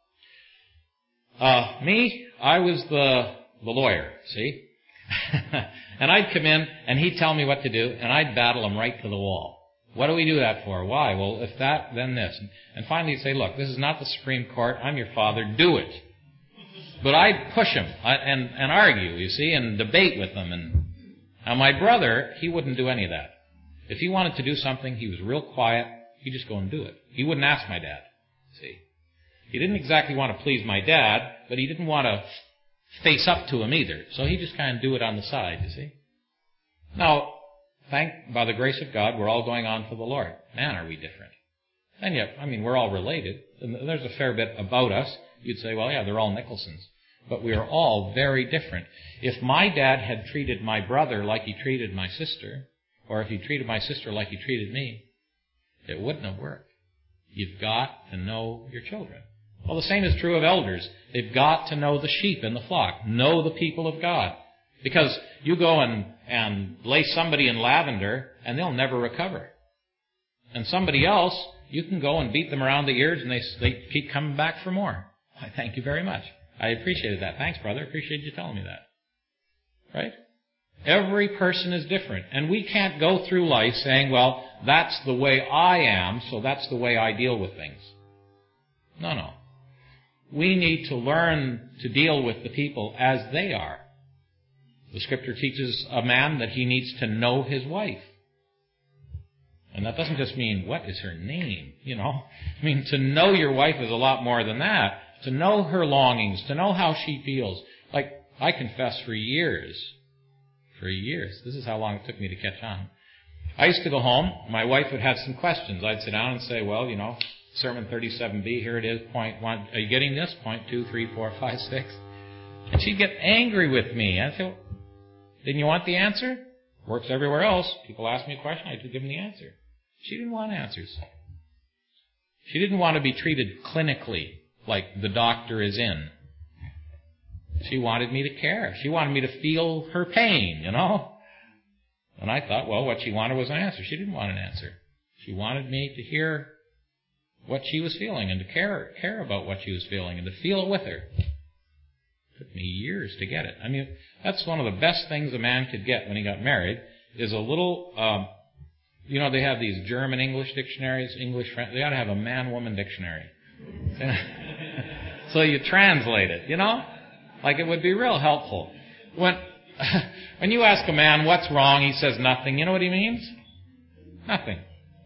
Uh, me, I was the, the lawyer, see? And I'd come in, and he'd tell me what to do, and I'd battle him right to the wall. What do we do that for? Why? Well, if that, then this. And finally he'd say, look, this is not the Supreme Court. I'm your father. Do it. But I'd push him and, and argue, you see, and debate with them. And now my brother, he wouldn't do any of that. If he wanted to do something, he was real quiet. He'd just go and do it. He wouldn't ask my dad, see. He didn't exactly want to please my dad, but he didn't want to face up to him either. So he just kind of do it on the side, you see. Now, thank, by the grace of God, we're all going on for the Lord. Man, are we different. And yet, I mean, we're all related. And there's a fair bit about us. You'd say, well, yeah, they're all Nicholsons. But we are all very different. If my dad had treated my brother like he treated my sister, or if he treated my sister like he treated me, it wouldn't have worked. You've got to know your children. Well, the same is true of elders. They've got to know the sheep in the flock. Know the people of God. Because you go and, and lay somebody in lavender, and they'll never recover. And somebody else, you can go and beat them around the ears, and they, they keep coming back for more. I thank you very much. I appreciated that. Thanks, brother. Appreciate you telling me that. Right? Every person is different. And we can't go through life saying, well, that's the way I am, so that's the way I deal with things. No, no. We need to learn to deal with the people as they are. The Scripture teaches a man that he needs to know his wife. And that doesn't just mean, what is her name? You know, I mean, to know your wife is a lot more than that. To know her longings, to know how she feels. Like, I confess for years, for years, this is how long it took me to catch on. I used to go home, my wife would have some questions. I'd sit down and say, well, you know, Sermon thirty-seven B, here it is, point one. Are you getting this? Point two, three, four, five, six. And she'd get angry with me. I'd say, didn't you want the answer? Works everywhere else. People ask me a question, I do give them the answer. She didn't want answers. She didn't want to be treated clinically, like the doctor is in. She wanted me to care. She wanted me to feel her pain, you know. And I thought, well, what she wanted was an answer. She didn't want an answer. She wanted me to hear what she was feeling and to care care about what she was feeling and to feel it with her. It took me years to get it. I mean, that's one of the best things a man could get when he got married is a little, um, you know, they have these German English dictionaries, English, French. They ought to have a man-woman dictionary. So you translate it, you know? Like it would be real helpful. When when you ask a man what's wrong, he says nothing. You know what he means? Nothing.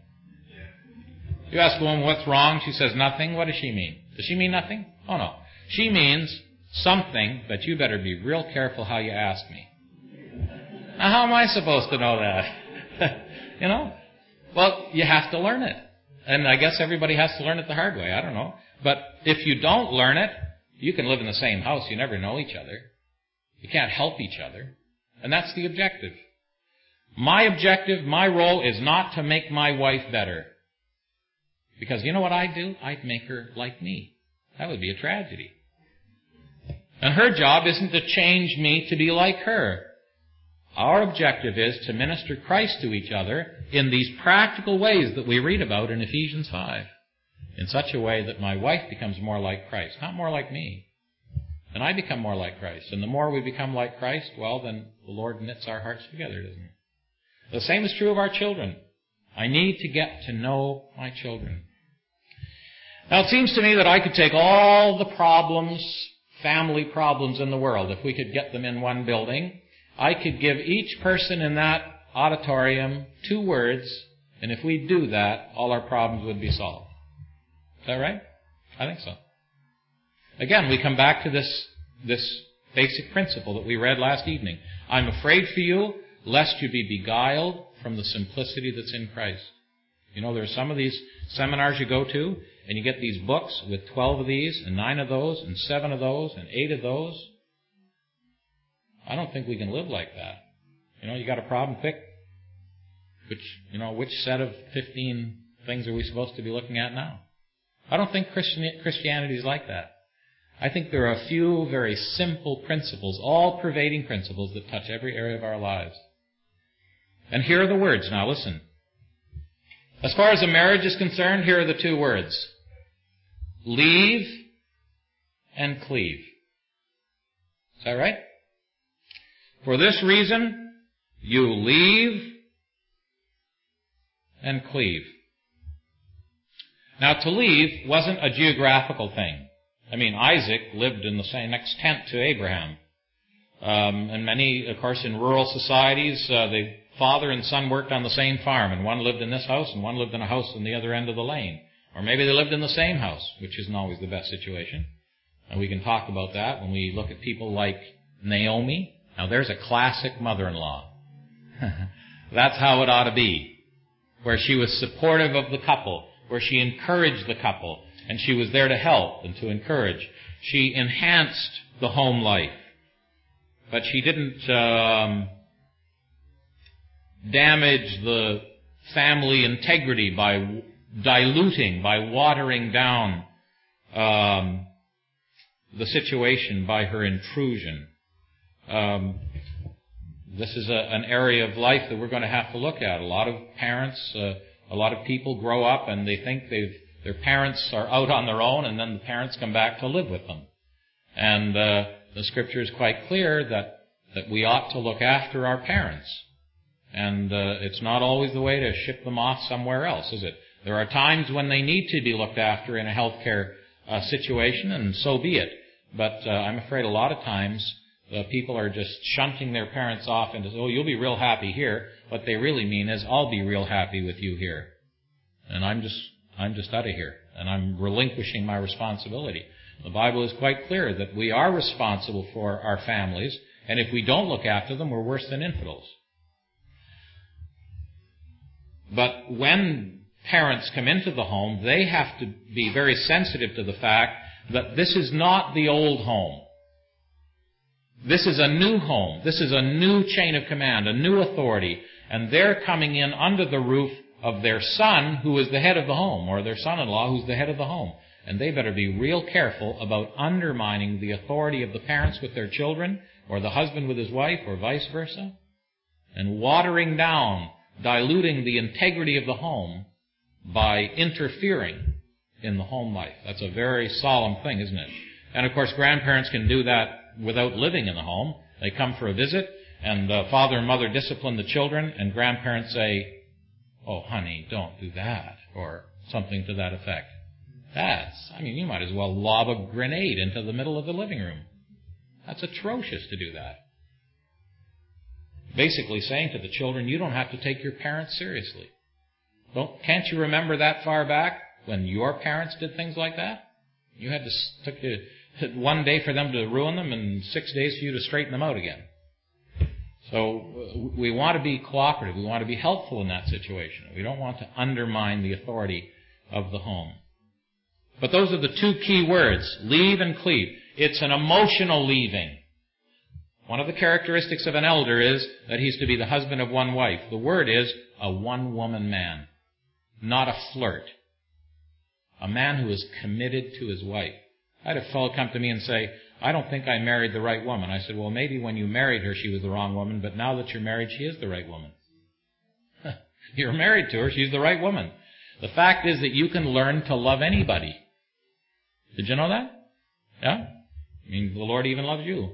You ask a woman what's wrong, she says nothing. What does she mean? Does she mean nothing? Oh, no. She means something, but you better be real careful how you ask me. Now, how am I supposed to know that? You know? Well, you have to learn it. And I guess everybody has to learn it the hard way. I don't know. But if you don't learn it, you can live in the same house. You never know each other. You can't help each other. And that's the objective. My objective, my role is not to make my wife better. Because you know what I'd do? I'd make her like me. That would be a tragedy. And her job isn't to change me to be like her. Our objective is to minister Christ to each other in these practical ways that we read about in Ephesians five. In such a way that my wife becomes more like Christ, not more like me. And I become more like Christ. And the more we become like Christ, well, then the Lord knits our hearts together, doesn't He? The same is true of our children. I need to get to know my children. Now, it seems to me that I could take all the problems, family problems in the world, if we could get them in one building. I could give each person in that auditorium two words, and if we do that, all our problems would be solved. Is that right? I think so. Again, we come back to this, this basic principle that we read last evening. I'm afraid for you, lest you be beguiled from the simplicity that's in Christ. You know, there are some of these seminars you go to, and you get these books with twelve of these, and nine of those, and seven of those, and eight of those. I don't think we can live like that. You know, you got a problem, pick which, you know, which set of fifteen things are we supposed to be looking at now? I don't think Christian, Christianity is like that. I think there are a few very simple principles, all-pervading principles that touch every area of our lives. And here are the words. Now listen. As far as a marriage is concerned, here are the two words. Leave and cleave. Is that right? For this reason, you leave and cleave. Now, to leave wasn't a geographical thing. I mean, Isaac lived in the same next tent to Abraham. Um, and many, of course, in rural societies, uh, the father and son worked on the same farm, and one lived in this house, and one lived in a house on the other end of the lane. Or maybe they lived in the same house, which isn't always the best situation. And we can talk about that when we look at people like Naomi. Now, there's a classic mother-in-law. That's how it ought to be, where she was supportive of the couple, where she encouraged the couple, and she was there to help and to encourage. She enhanced the home life, but she didn't um, damage the family integrity by diluting, by watering down um, the situation by her intrusion. Um, this is a, an area of life that we're going to have to look at. A lot of parents, uh, a lot of people grow up and they think they've their parents are out on their own, and then the parents come back to live with them. And uh, the Scripture is quite clear that, that we ought to look after our parents. And uh, it's not always the way to ship them off somewhere else, is it? There are times when they need to be looked after in a healthcare uh, situation, and so be it. But uh, I'm afraid a lot of times uh, people are just shunting their parents off into, oh, you'll be real happy here. What they really mean is, I'll be real happy with you here. And I'm just... I'm just out of here, and I'm relinquishing my responsibility. The Bible is quite clear that we are responsible for our families, and if we don't look after them, we're worse than infidels. But when parents come into the home, they have to be very sensitive to the fact that this is not the old home. This is a new home. This is a new chain of command, a new authority, and they're coming in under the roof of their son, who is the head of the home, or their son-in-law, who's the head of the home. And they better be real careful about undermining the authority of the parents with their children, or the husband with his wife, or vice versa, and watering down, diluting the integrity of the home by interfering in the home life. That's a very solemn thing, isn't it? And of course, grandparents can do that without living in the home. They come for a visit, and uh, father and mother discipline the children, and grandparents say, oh, honey, don't do that, or something to that effect. That's, I mean, you might as well lob a grenade into the middle of the living room. That's atrocious to do that. Basically saying to the children, you don't have to take your parents seriously. Don't, can't you remember that far back when your parents did things like that? You had to, took you, one day for them to ruin them and six days for you to straighten them out again. So we want to be cooperative. We want to be helpful in that situation. We don't want to undermine the authority of the home. But those are the two key words, leave and cleave. It's an emotional leaving. One of the characteristics of an elder is that he's to be the husband of one wife. The word is a one-woman man, not a flirt. A man who is committed to his wife. I had a fellow come to me and say, I don't think I married the right woman. I said, well, maybe when you married her, she was the wrong woman, but now that you're married, she is the right woman. You're married to her, she's the right woman. The fact is that you can learn to love anybody. Did you know that? Yeah? I mean, the Lord even loves you.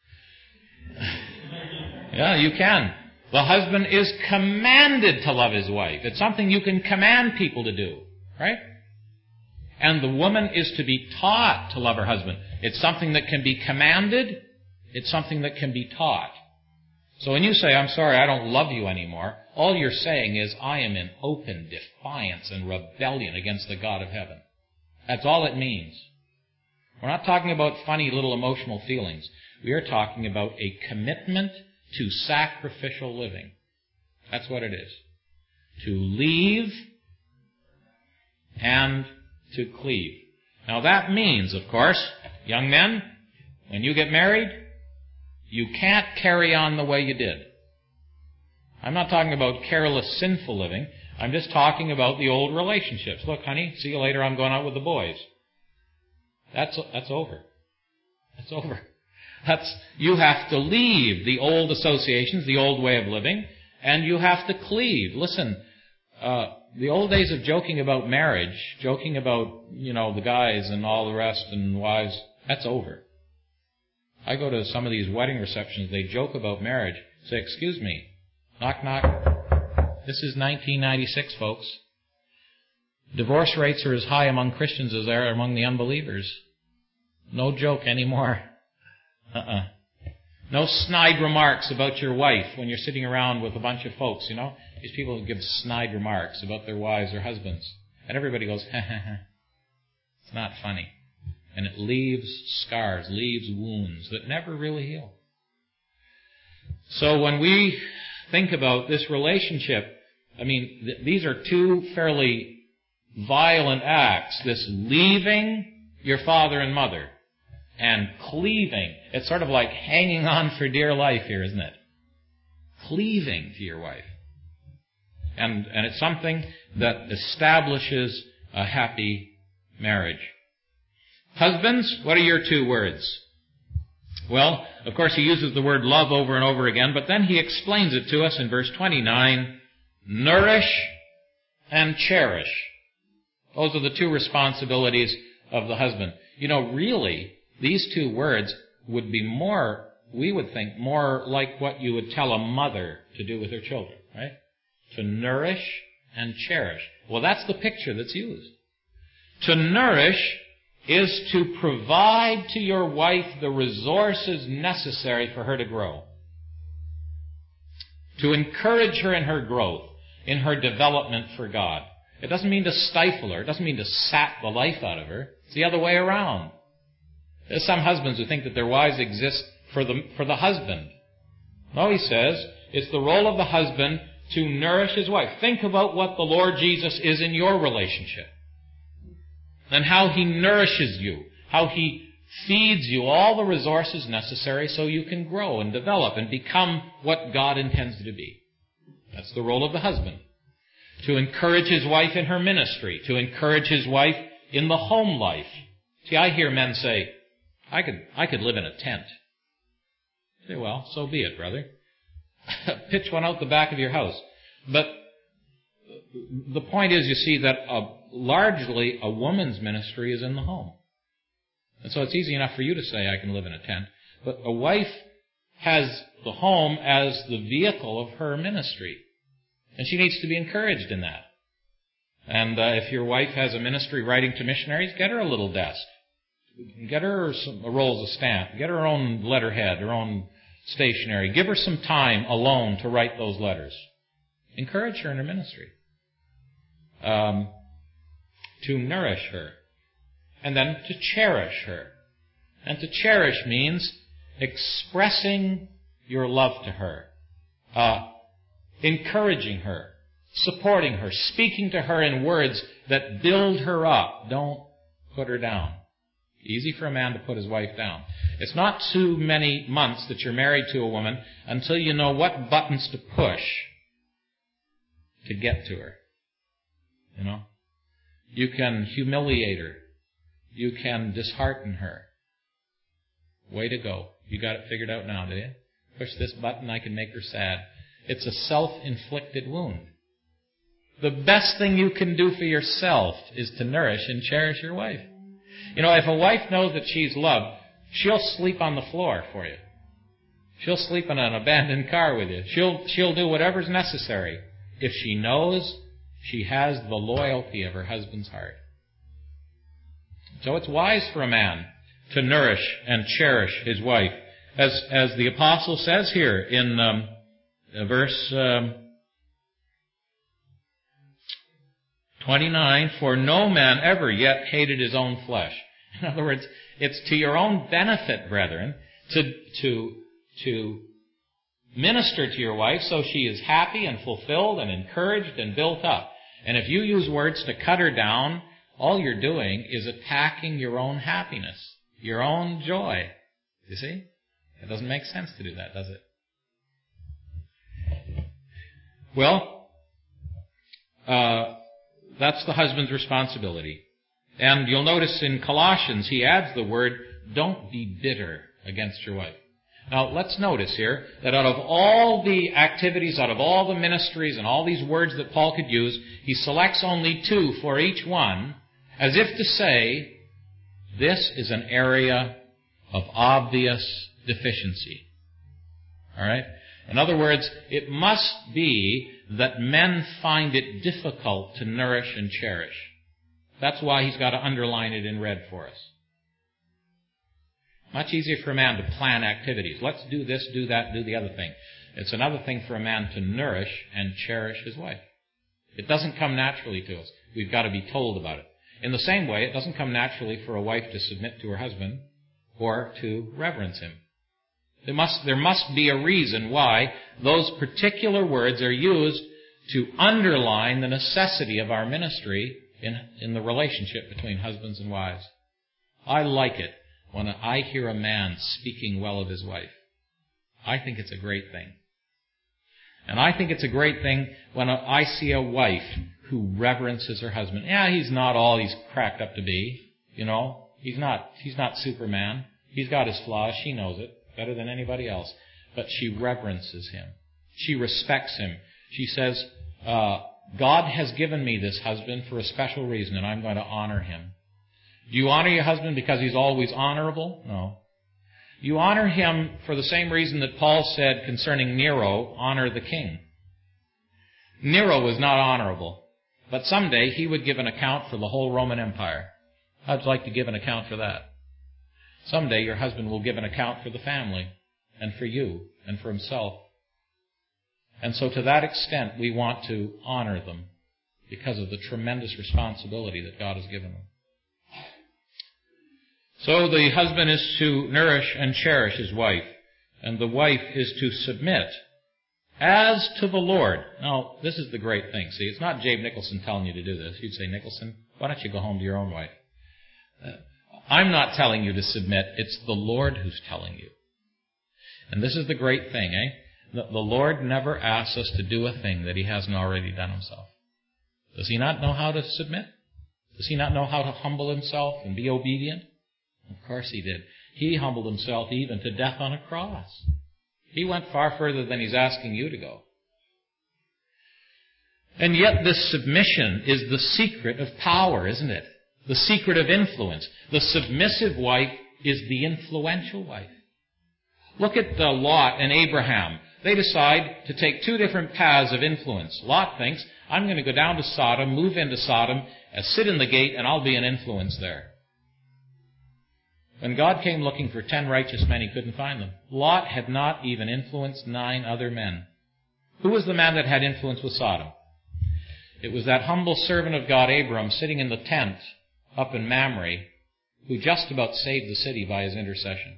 Yeah, you can. The husband is commanded to love his wife. It's something you can command people to do, right? And the woman is to be taught to love her husband. It's something that can be commanded. It's something that can be taught. So when you say, I'm sorry, I don't love you anymore, all you're saying is, I am in open defiance and rebellion against the God of heaven. That's all it means. We're not talking about funny little emotional feelings. We are talking about a commitment to sacrificial living. That's what it is. To leave and to cleave. Now that means, of course, young men, when you get married, you can't carry on the way you did. I'm not talking about careless, sinful living. I'm just talking about the old relationships. Look, honey, see you later. I'm going out with the boys. That's that's over. That's over. That's you have to leave the old associations, the old way of living, and you have to cleave. Listen, uh, the old days of joking about marriage, joking about, you know, the guys and all the rest and wives, that's over. I go to some of these wedding receptions, they joke about marriage. Say, excuse me, knock, knock. This is nineteen ninety-six, folks. Divorce rates are as high among Christians as they are among the unbelievers. No joke anymore. Uh-uh. No snide remarks about your wife when you're sitting around with a bunch of folks, you know. These people who give snide remarks about their wives or husbands. And everybody goes, ha ha ha. It's not funny. And it leaves scars, leaves wounds that never really heal. So when we think about this relationship, I mean, th- these are two fairly violent acts. This leaving your father and mother and cleaving. It's sort of like hanging on for dear life here, isn't it? Cleaving to your wife. And, and it's something that establishes a happy marriage. Husbands, what are your two words? Well, of course, he uses the word love over and over again, but then he explains it to us in verse twenty-nine. Nourish and cherish. Those are the two responsibilities of the husband. You know, really, these two words would be more, we would think, more like what you would tell a mother to do with her children, right? To nourish and cherish. Well, that's the picture that's used. To nourish is to provide to your wife the resources necessary for her to grow. To encourage her in her growth, in her development for God. It doesn't mean to stifle her. It doesn't mean to sap the life out of her. It's the other way around. There's some husbands who think that their wives exist for the, for the husband. No, he says, it's the role of the husband to nourish his wife. Think about what the Lord Jesus is in your relationship. And how He nourishes you. How He feeds you all the resources necessary so you can grow and develop and become what God intends you to be. That's the role of the husband. To encourage his wife in her ministry. To encourage his wife in the home life. See, I hear men say, I could, I could live in a tent. I say, well, so be it, brother. Pitch one out the back of your house. But the point is, you see, that a, largely a woman's ministry is in the home. And so it's easy enough for you to say, I can live in a tent. But a wife has the home as the vehicle of her ministry. And she needs to be encouraged in that. And uh, if your wife has a ministry writing to missionaries, get her a little desk. Get her some rolls of stamp. Get her own letterhead, her own stationery. Give her some time alone to write those letters. Encourage her in her ministry. Um, to nourish her. And then to cherish her. And to cherish means expressing your love to her. Uh, encouraging her. Supporting her. Speaking to her in words that build her up. Don't put her down. Easy for a man to put his wife down. It's not too many months that you're married to a woman until you know what buttons to push to get to her. You know? You can humiliate her. You can dishearten her. Way to go. You got it figured out now, do you? Push this button, I can make her sad. It's a self-inflicted wound. The best thing you can do for yourself is to nourish and cherish your wife. You know, if a wife knows that she's loved, She'll sleep on the floor for you. She'll sleep in an abandoned car with you. She'll, she'll do whatever's necessary if she knows she has the loyalty of her husband's heart. So it's wise for a man to nourish and cherish his wife. As, as the apostle says here in um, verse um, twenty-nine, for no man ever yet hated his own flesh. In other words, it's to your own benefit, brethren, to, to, to minister to your wife so she is happy and fulfilled and encouraged and built up. And if you use words to cut her down, all you're doing is attacking your own happiness, your own joy. You see? It doesn't make sense to do that, does it? Well, uh, that's the husband's responsibility. And you'll notice in Colossians, he adds the word, don't be bitter against your wife. Now, let's notice here that out of all the activities, out of all the ministries and all these words that Paul could use, he selects only two for each one, as if to say, this is an area of obvious deficiency. All right? In other words, it must be that men find it difficult to nourish and cherish. That's why he's got to underline it in red for us. Much easier for a man to plan activities. Let's do this, do that, do the other thing. It's another thing for a man to nourish and cherish his wife. It doesn't come naturally to us. We've got to be told about it. In the same way, it doesn't come naturally for a wife to submit to her husband or to reverence him. There must, there must be a reason why those particular words are used to underline the necessity of our ministry in, in the relationship between husbands and wives. I like it when I hear a man speaking well of his wife. I think it's a great thing. And I think it's a great thing when I see a wife who reverences her husband. Yeah, he's not all he's cracked up to be, you know. He's not, he's not Superman. He's got his flaws. She knows it better than anybody else. But she reverences him. She respects him. She says, uh, God has given me this husband for a special reason, and I'm going to honor him. Do you honor your husband because he's always honorable? No. You honor him for the same reason that Paul said concerning Nero, honor the king. Nero was not honorable, but someday he would give an account for the whole Roman Empire. I'd like to give an account for that. Someday your husband will give an account for the family and for you and for himself. And so to that extent, we want to honor them because of the tremendous responsibility that God has given them. So the husband is to nourish and cherish his wife, and the wife is to submit as to the Lord. Now, this is the great thing. See, it's not Jabe Nicholson telling you to do this. You'd say, Nicholson, why don't you go home to your own wife? Uh, I'm not telling you to submit. It's the Lord who's telling you. And this is the great thing, eh? The, the Lord never asks us to do a thing that he hasn't already done himself. Does he not know how to submit? Does he not know how to humble himself and be obedient? Of course he did. He humbled himself even to death on a cross. He went far further than he's asking you to go. And yet this submission is the secret of power, isn't it? The secret of influence. The submissive wife is the influential wife. Look at uh, Lot and Abraham. They decide to take two different paths of influence. Lot thinks, I'm going to go down to Sodom, move into Sodom, uh, sit in the gate, and I'll be an influence there. When God came looking for ten righteous men, he couldn't find them. Lot had not even influenced nine other men. Who was the man that had influence with Sodom? It was that humble servant of God, Abram, sitting in the tent up in Mamre, who just about saved the city by his intercession.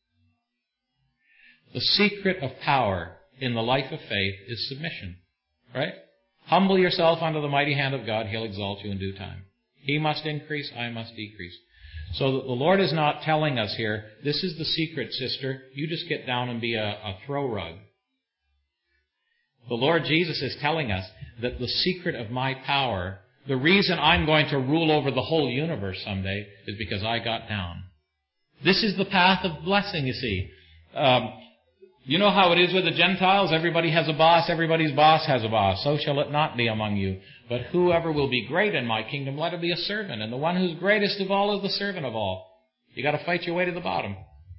The secret of power in the life of faith is submission, right? Humble yourself under the mighty hand of God, he'll exalt you in due time. He must increase, I must decrease. So that the Lord is not telling us here, this is the secret, sister. You just get down and be a, a throw rug. The Lord Jesus is telling us that the secret of my power, the reason I'm going to rule over the whole universe someday, is because I got down. This is the path of blessing, you see. Um, you know how it is with the Gentiles? Everybody has a boss. Everybody's boss has a boss. So shall it not be among you. But whoever will be great in my kingdom, let him be a servant. And the one who's greatest of all is the servant of all. You got to fight your way to the bottom.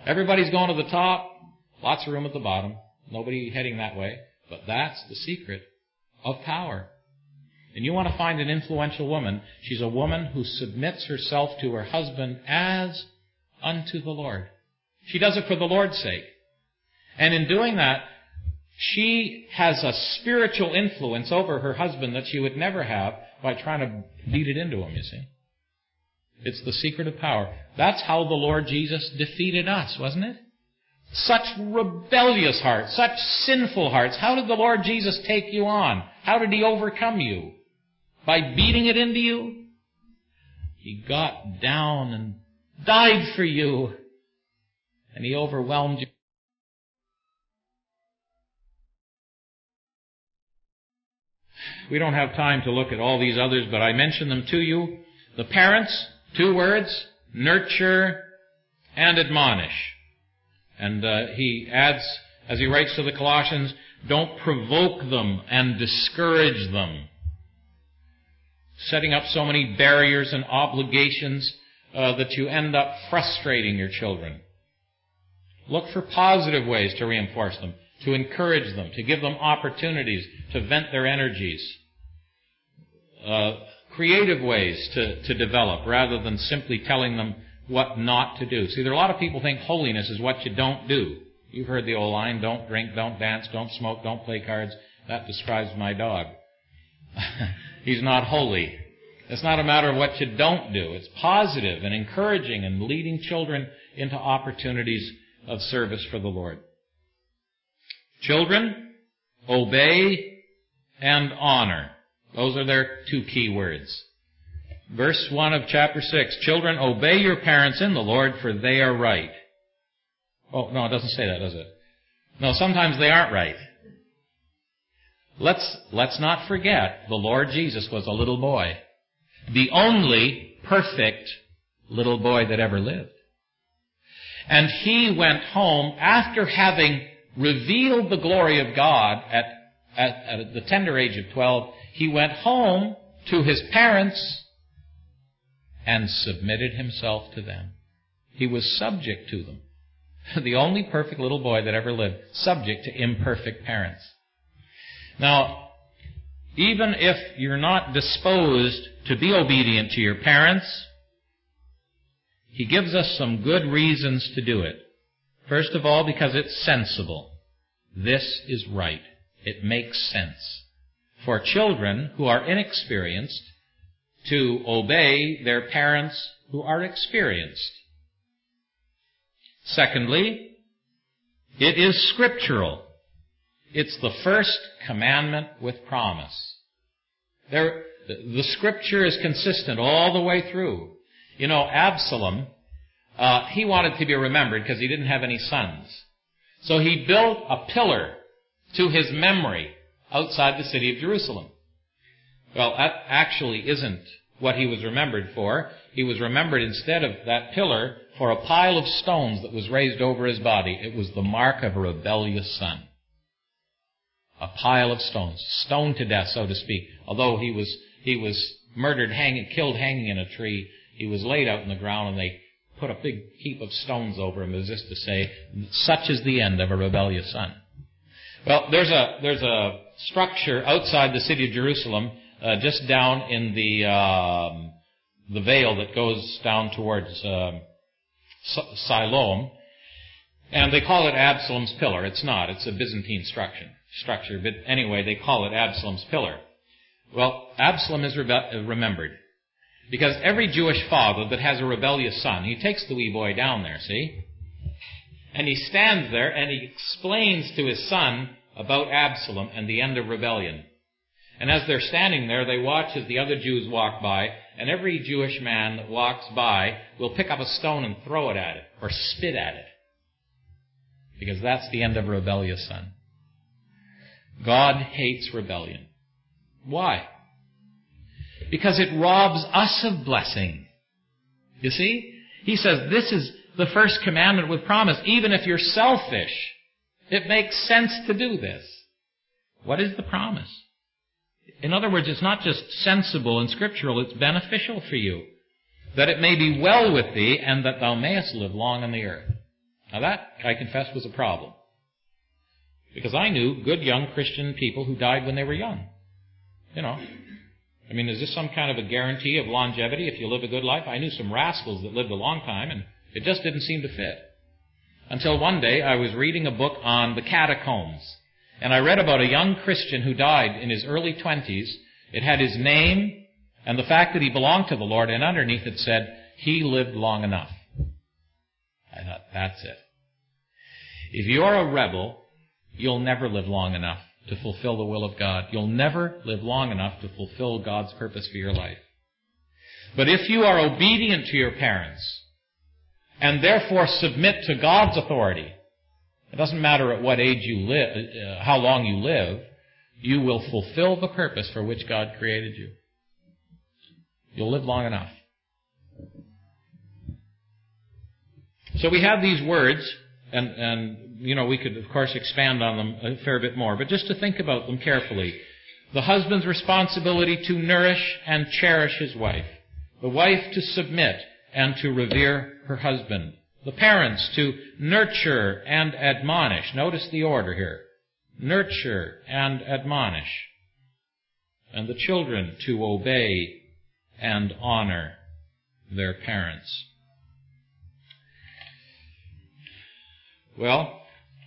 Everybody's going to the top, lots of room at the bottom, nobody heading that way. But that's the secret of power. And you want to find an influential woman, she's a woman who submits herself to her husband as unto the Lord. She does it for the Lord's sake. And in doing that, she has a spiritual influence over her husband that she would never have by trying to beat it into him, you see. It's the secret of power. That's how the Lord Jesus defeated us, wasn't it? Such rebellious hearts, such sinful hearts. How did the Lord Jesus take you on? How did He overcome you? By beating it into you? He got down and died for you. And He overwhelmed you. We don't have time to look at all these others, but I mention them to you. The parents, two words, nurture and admonish. And uh, he adds, as he writes to the Colossians, don't provoke them and discourage them. Setting up so many barriers and obligations uh, that you end up frustrating your children. Look for positive ways to reinforce them, to encourage them, to give them opportunities to vent their energies. Uh, creative ways to, to develop rather than simply telling them what not to do. See, there are a lot of people think holiness is what you don't do. You've heard the old line, don't drink, don't dance, don't smoke, don't play cards. That describes my dog. He's not holy. It's not a matter of what you don't do. It's positive and encouraging and leading children into opportunities of service for the Lord. Children, obey and honor. Those are their two key words. Verse one of chapter six, children, obey your parents in the Lord, for they are right. Oh, no, it doesn't say that, does it? No, sometimes they aren't right. Let's, let's not forget, the Lord Jesus was a little boy. The only perfect little boy that ever lived. And He went home after having revealed the glory of God at, at, at the tender age of twelve. He went home to His parents and submitted Himself to them. He was subject to them. The only perfect little boy that ever lived, subject to imperfect parents. Now, even if you're not disposed to be obedient to your parents, He gives us some good reasons to do it. First of all, because it's sensible. This is right. It makes sense for children who are inexperienced to obey their parents who are experienced. Secondly, it is scriptural. It's the first commandment with promise. There, the Scripture is consistent all the way through. You know, Absalom, uh, he wanted to be remembered because he didn't have any sons. So he built a pillar to his memory outside the city of Jerusalem. Well, that actually isn't what he was remembered for. He was remembered instead of that pillar for a pile of stones that was raised over his body. It was the mark of a rebellious son. A pile of stones, stoned to death, so to speak. Although he was he was murdered, hanging, killed hanging in a tree, he was laid out in the ground, and they put a big heap of stones over him, as if to say, such is the end of a rebellious son. Well, there's a there's a structure outside the city of Jerusalem, uh, just down in the um, the vale that goes down towards um, Siloam, and they call it Absalom's pillar. It's not. It's a Byzantine structure. Structure, but anyway, they call it Absalom's pillar. Well, Absalom is rebe- remembered because every Jewish father that has a rebellious son, he takes the wee boy down there, see? And he stands there and he explains to his son about Absalom and the end of rebellion. And as they're standing there, they watch as the other Jews walk by, and every Jewish man that walks by will pick up a stone and throw it at it, or spit at it. Because that's the end of a rebellious son. God hates rebellion. Why? Because it robs us of blessing. You see? He says this is the first commandment with promise. Even if you're selfish, it makes sense to do this. What is the promise? In other words, it's not just sensible and scriptural, it's beneficial for you. That it may be well with thee, and that thou mayest live long on the earth. Now that, I confess, was a problem. Because I knew good young Christian people who died when they were young. You know, I mean, is this some kind of a guarantee of longevity if you live a good life? I knew some rascals that lived a long time, and it just didn't seem to fit. Until one day I was reading a book on the catacombs, and I read about a young Christian who died in his early twenties. It had his name and the fact that he belonged to the Lord, and underneath it said, he lived long enough. I thought, that's it. If you're a rebel, you'll never live long enough to fulfill the will of God. You'll never live long enough to fulfill God's purpose for your life. But if you are obedient to your parents, and therefore submit to God's authority, it doesn't matter at what age you live, uh, how long you live, you will fulfill the purpose for which God created you. You'll live long enough. So we have these words, and, and you know, we could, of course, expand on them a fair bit more, but just to think about them carefully. The husband's responsibility to nourish and cherish his wife. The wife to submit and to revere her husband. The parents to nurture and admonish. Notice the order here. Nurture and admonish. And the children to obey and honor their parents. Well,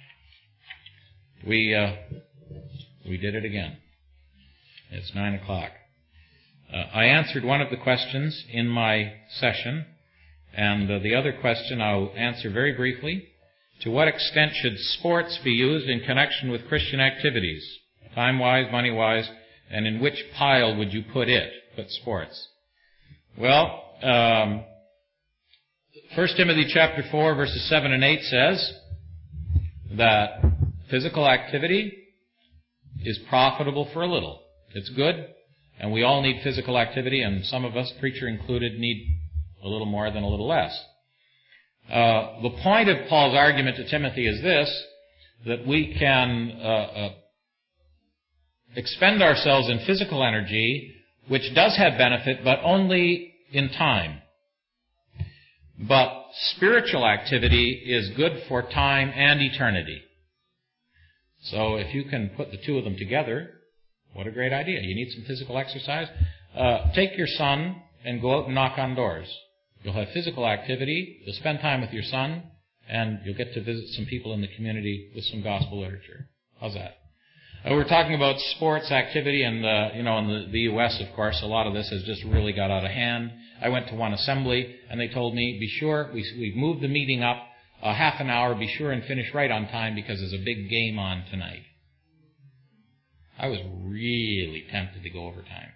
we uh, we did it again. It's nine o'clock. Uh, I answered one of the questions in my session, and uh, the other question I'll answer very briefly. To what extent should sports be used in connection with Christian activities? Time-wise, money-wise, and in which pile would you put it, put sports? Well, um, First Timothy chapter four, verses seven and eight says that physical activity is profitable for a little. It's good, and we all need physical activity, and some of us, preacher included, need a little more than a little less. Uh, the point of Paul's argument to Timothy is this, that we can uh, uh, expend ourselves in physical energy, which does have benefit, but only in time. But spiritual activity is good for time and eternity. So if you can put the two of them together, what a great idea. You need some physical exercise. Uh, take your son and go out and knock on doors. You'll have physical activity, you'll spend time with your son, and you'll get to visit some people in the community with some gospel literature. How's that? Uh, we're talking about sports activity, and uh, you know, in the, the U S, of course, a lot of this has just really got out of hand. I went to one assembly, and they told me, be sure, we, we've moved the meeting up a half an hour, be sure and finish right on time because there's a big game on tonight. I was really tempted to go overtime.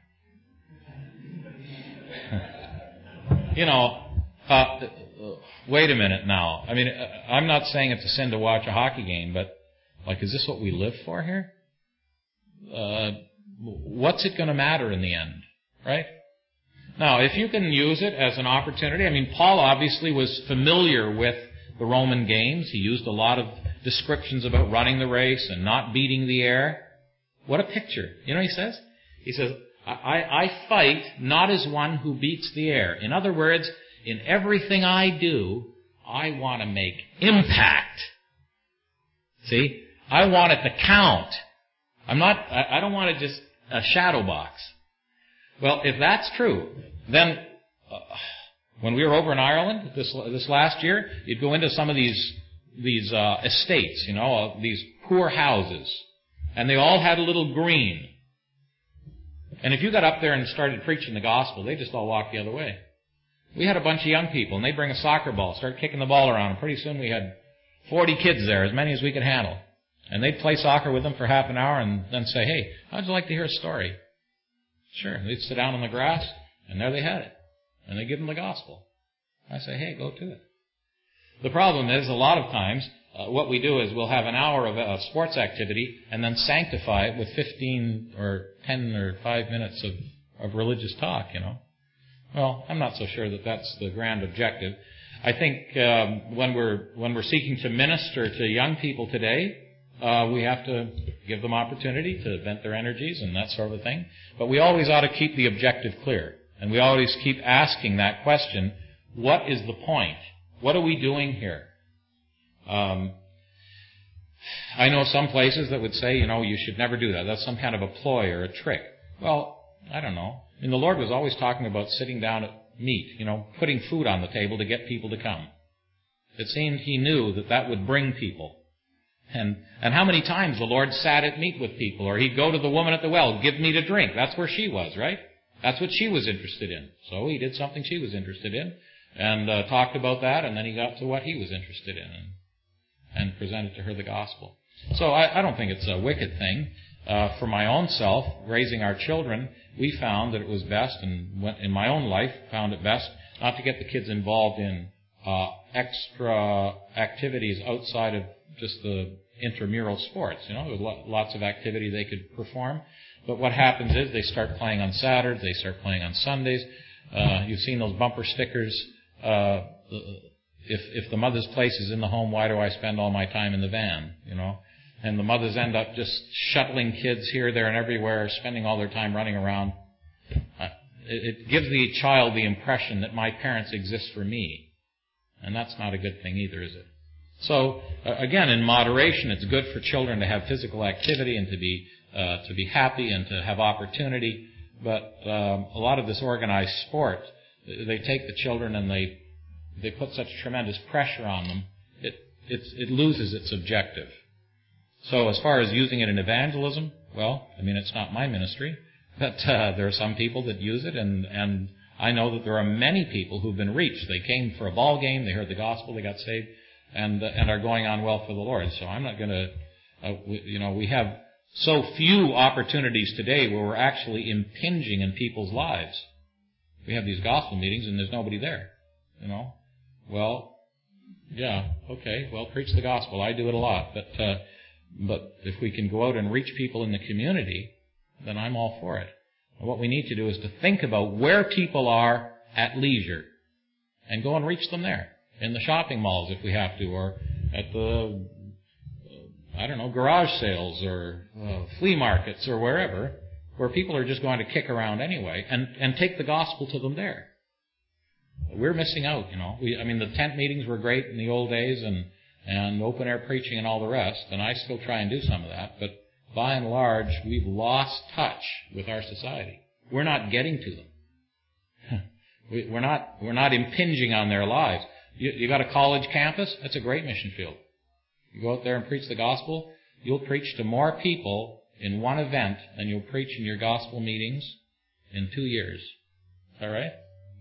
You know, uh, wait a minute now. I mean, I'm not saying it's a sin to watch a hockey game, but, like, is this what we live for here? Uh, what's it going to matter in the end, right? Now, if you can use it as an opportunity, I mean, Paul obviously was familiar with the Roman games. He used a lot of descriptions about running the race and not beating the air. What a picture. You know what he says? He says, I, I fight not as one who beats the air. In other words, in everything I do, I want to make impact. See? I want it to count. I'm not, I, I don't want to just a shadow box. Well, if that's true, then uh, when we were over in Ireland this this last year, you'd go into some of these these uh, estates, you know, uh, these poor houses, and they all had a little green. And if you got up there and started preaching the gospel, they just all walked the other way. We had a bunch of young people, and they'd bring a soccer ball, start kicking the ball around, and pretty soon we had forty kids there, as many as we could handle. And they'd play soccer with them for half an hour and then say, hey, how'd you like to hear a story? Sure. They'd sit down on the grass, and there they had it. And they give them the gospel. I say, hey, go to it. The problem is, a lot of times, uh, what we do is we'll have an hour of uh, sports activity and then sanctify it with fifteen or ten or five minutes of, of religious talk, you know. Well, I'm not so sure that that's the grand objective. I think um, when we're when we're seeking to minister to young people today, uh, we have to give them opportunity to vent their energies and that sort of thing. But we always ought to keep the objective clear. And we always keep asking that question, what is the point? What are we doing here? Um, I know some places that would say, you know, you should never do that. That's some kind of a ploy or a trick. Well, I don't know. I mean, the Lord was always talking about sitting down at meat, you know, putting food on the table to get people to come. It seemed He knew that that would bring people. And and how many times the Lord sat at meat with people, or He'd go to the woman at the well, give me to drink. That's where she was, right? That's what she was interested in. So He did something she was interested in, and uh, talked about that, and then He got to what He was interested in, and, and presented to her the gospel. So I, I don't think it's a wicked thing. Uh, for my own self, raising our children, we found that it was best, and went, in my own life, found it best not to get the kids involved in uh, extra activities outside of just the intramural sports. You know, there was lots of activity they could perform. But what happens is they start playing on Saturdays, they start playing on Sundays. Uh, you've seen those bumper stickers. Uh, if if the mother's place is in the home, why do I spend all my time in the van? You know, and the mothers end up just shuttling kids here, there, and everywhere, spending all their time running around. Uh, it, it gives the child the impression that my parents exist for me, and that's not a good thing either, is it? So, uh, again, in moderation, it's good for children to have physical activity and to be uh, to be happy and to have opportunity. But um, a lot of this organized sport, they take the children and they they put such tremendous pressure on them, it it's, it loses its objective. So, as far as using it in evangelism, well, I mean, it's not my ministry, but uh, there are some people that use it, and and I know that there are many people who've been reached. They came for a ball game, they heard the gospel, they got saved, and uh, and are going on well for the Lord. So I'm not going to, uh, you know, we have so few opportunities today where we're actually impinging in people's lives. We have these gospel meetings and there's nobody there, you know. Well, yeah, okay, well, preach the gospel. I do it a lot, but uh, but if we can go out and reach people in the community, then I'm all for it. And what we need to do is to think about where people are at leisure and go and reach them there. In the shopping malls if we have to, or at the, uh, I don't know, garage sales or uh, flea markets or wherever, where people are just going to kick around anyway, and, and take the gospel to them there. We're missing out, you know. We, I mean, the tent meetings were great in the old days, and, and open-air preaching and all the rest, and I still try and do some of that, but by and large, we've lost touch with our society. We're not getting to them. we, we're not, we're not impinging on their lives. You, you got a college campus? That's a great mission field. You go out there and preach the gospel, you'll preach to more people in one event than you'll preach in your gospel meetings in two years. Is that right?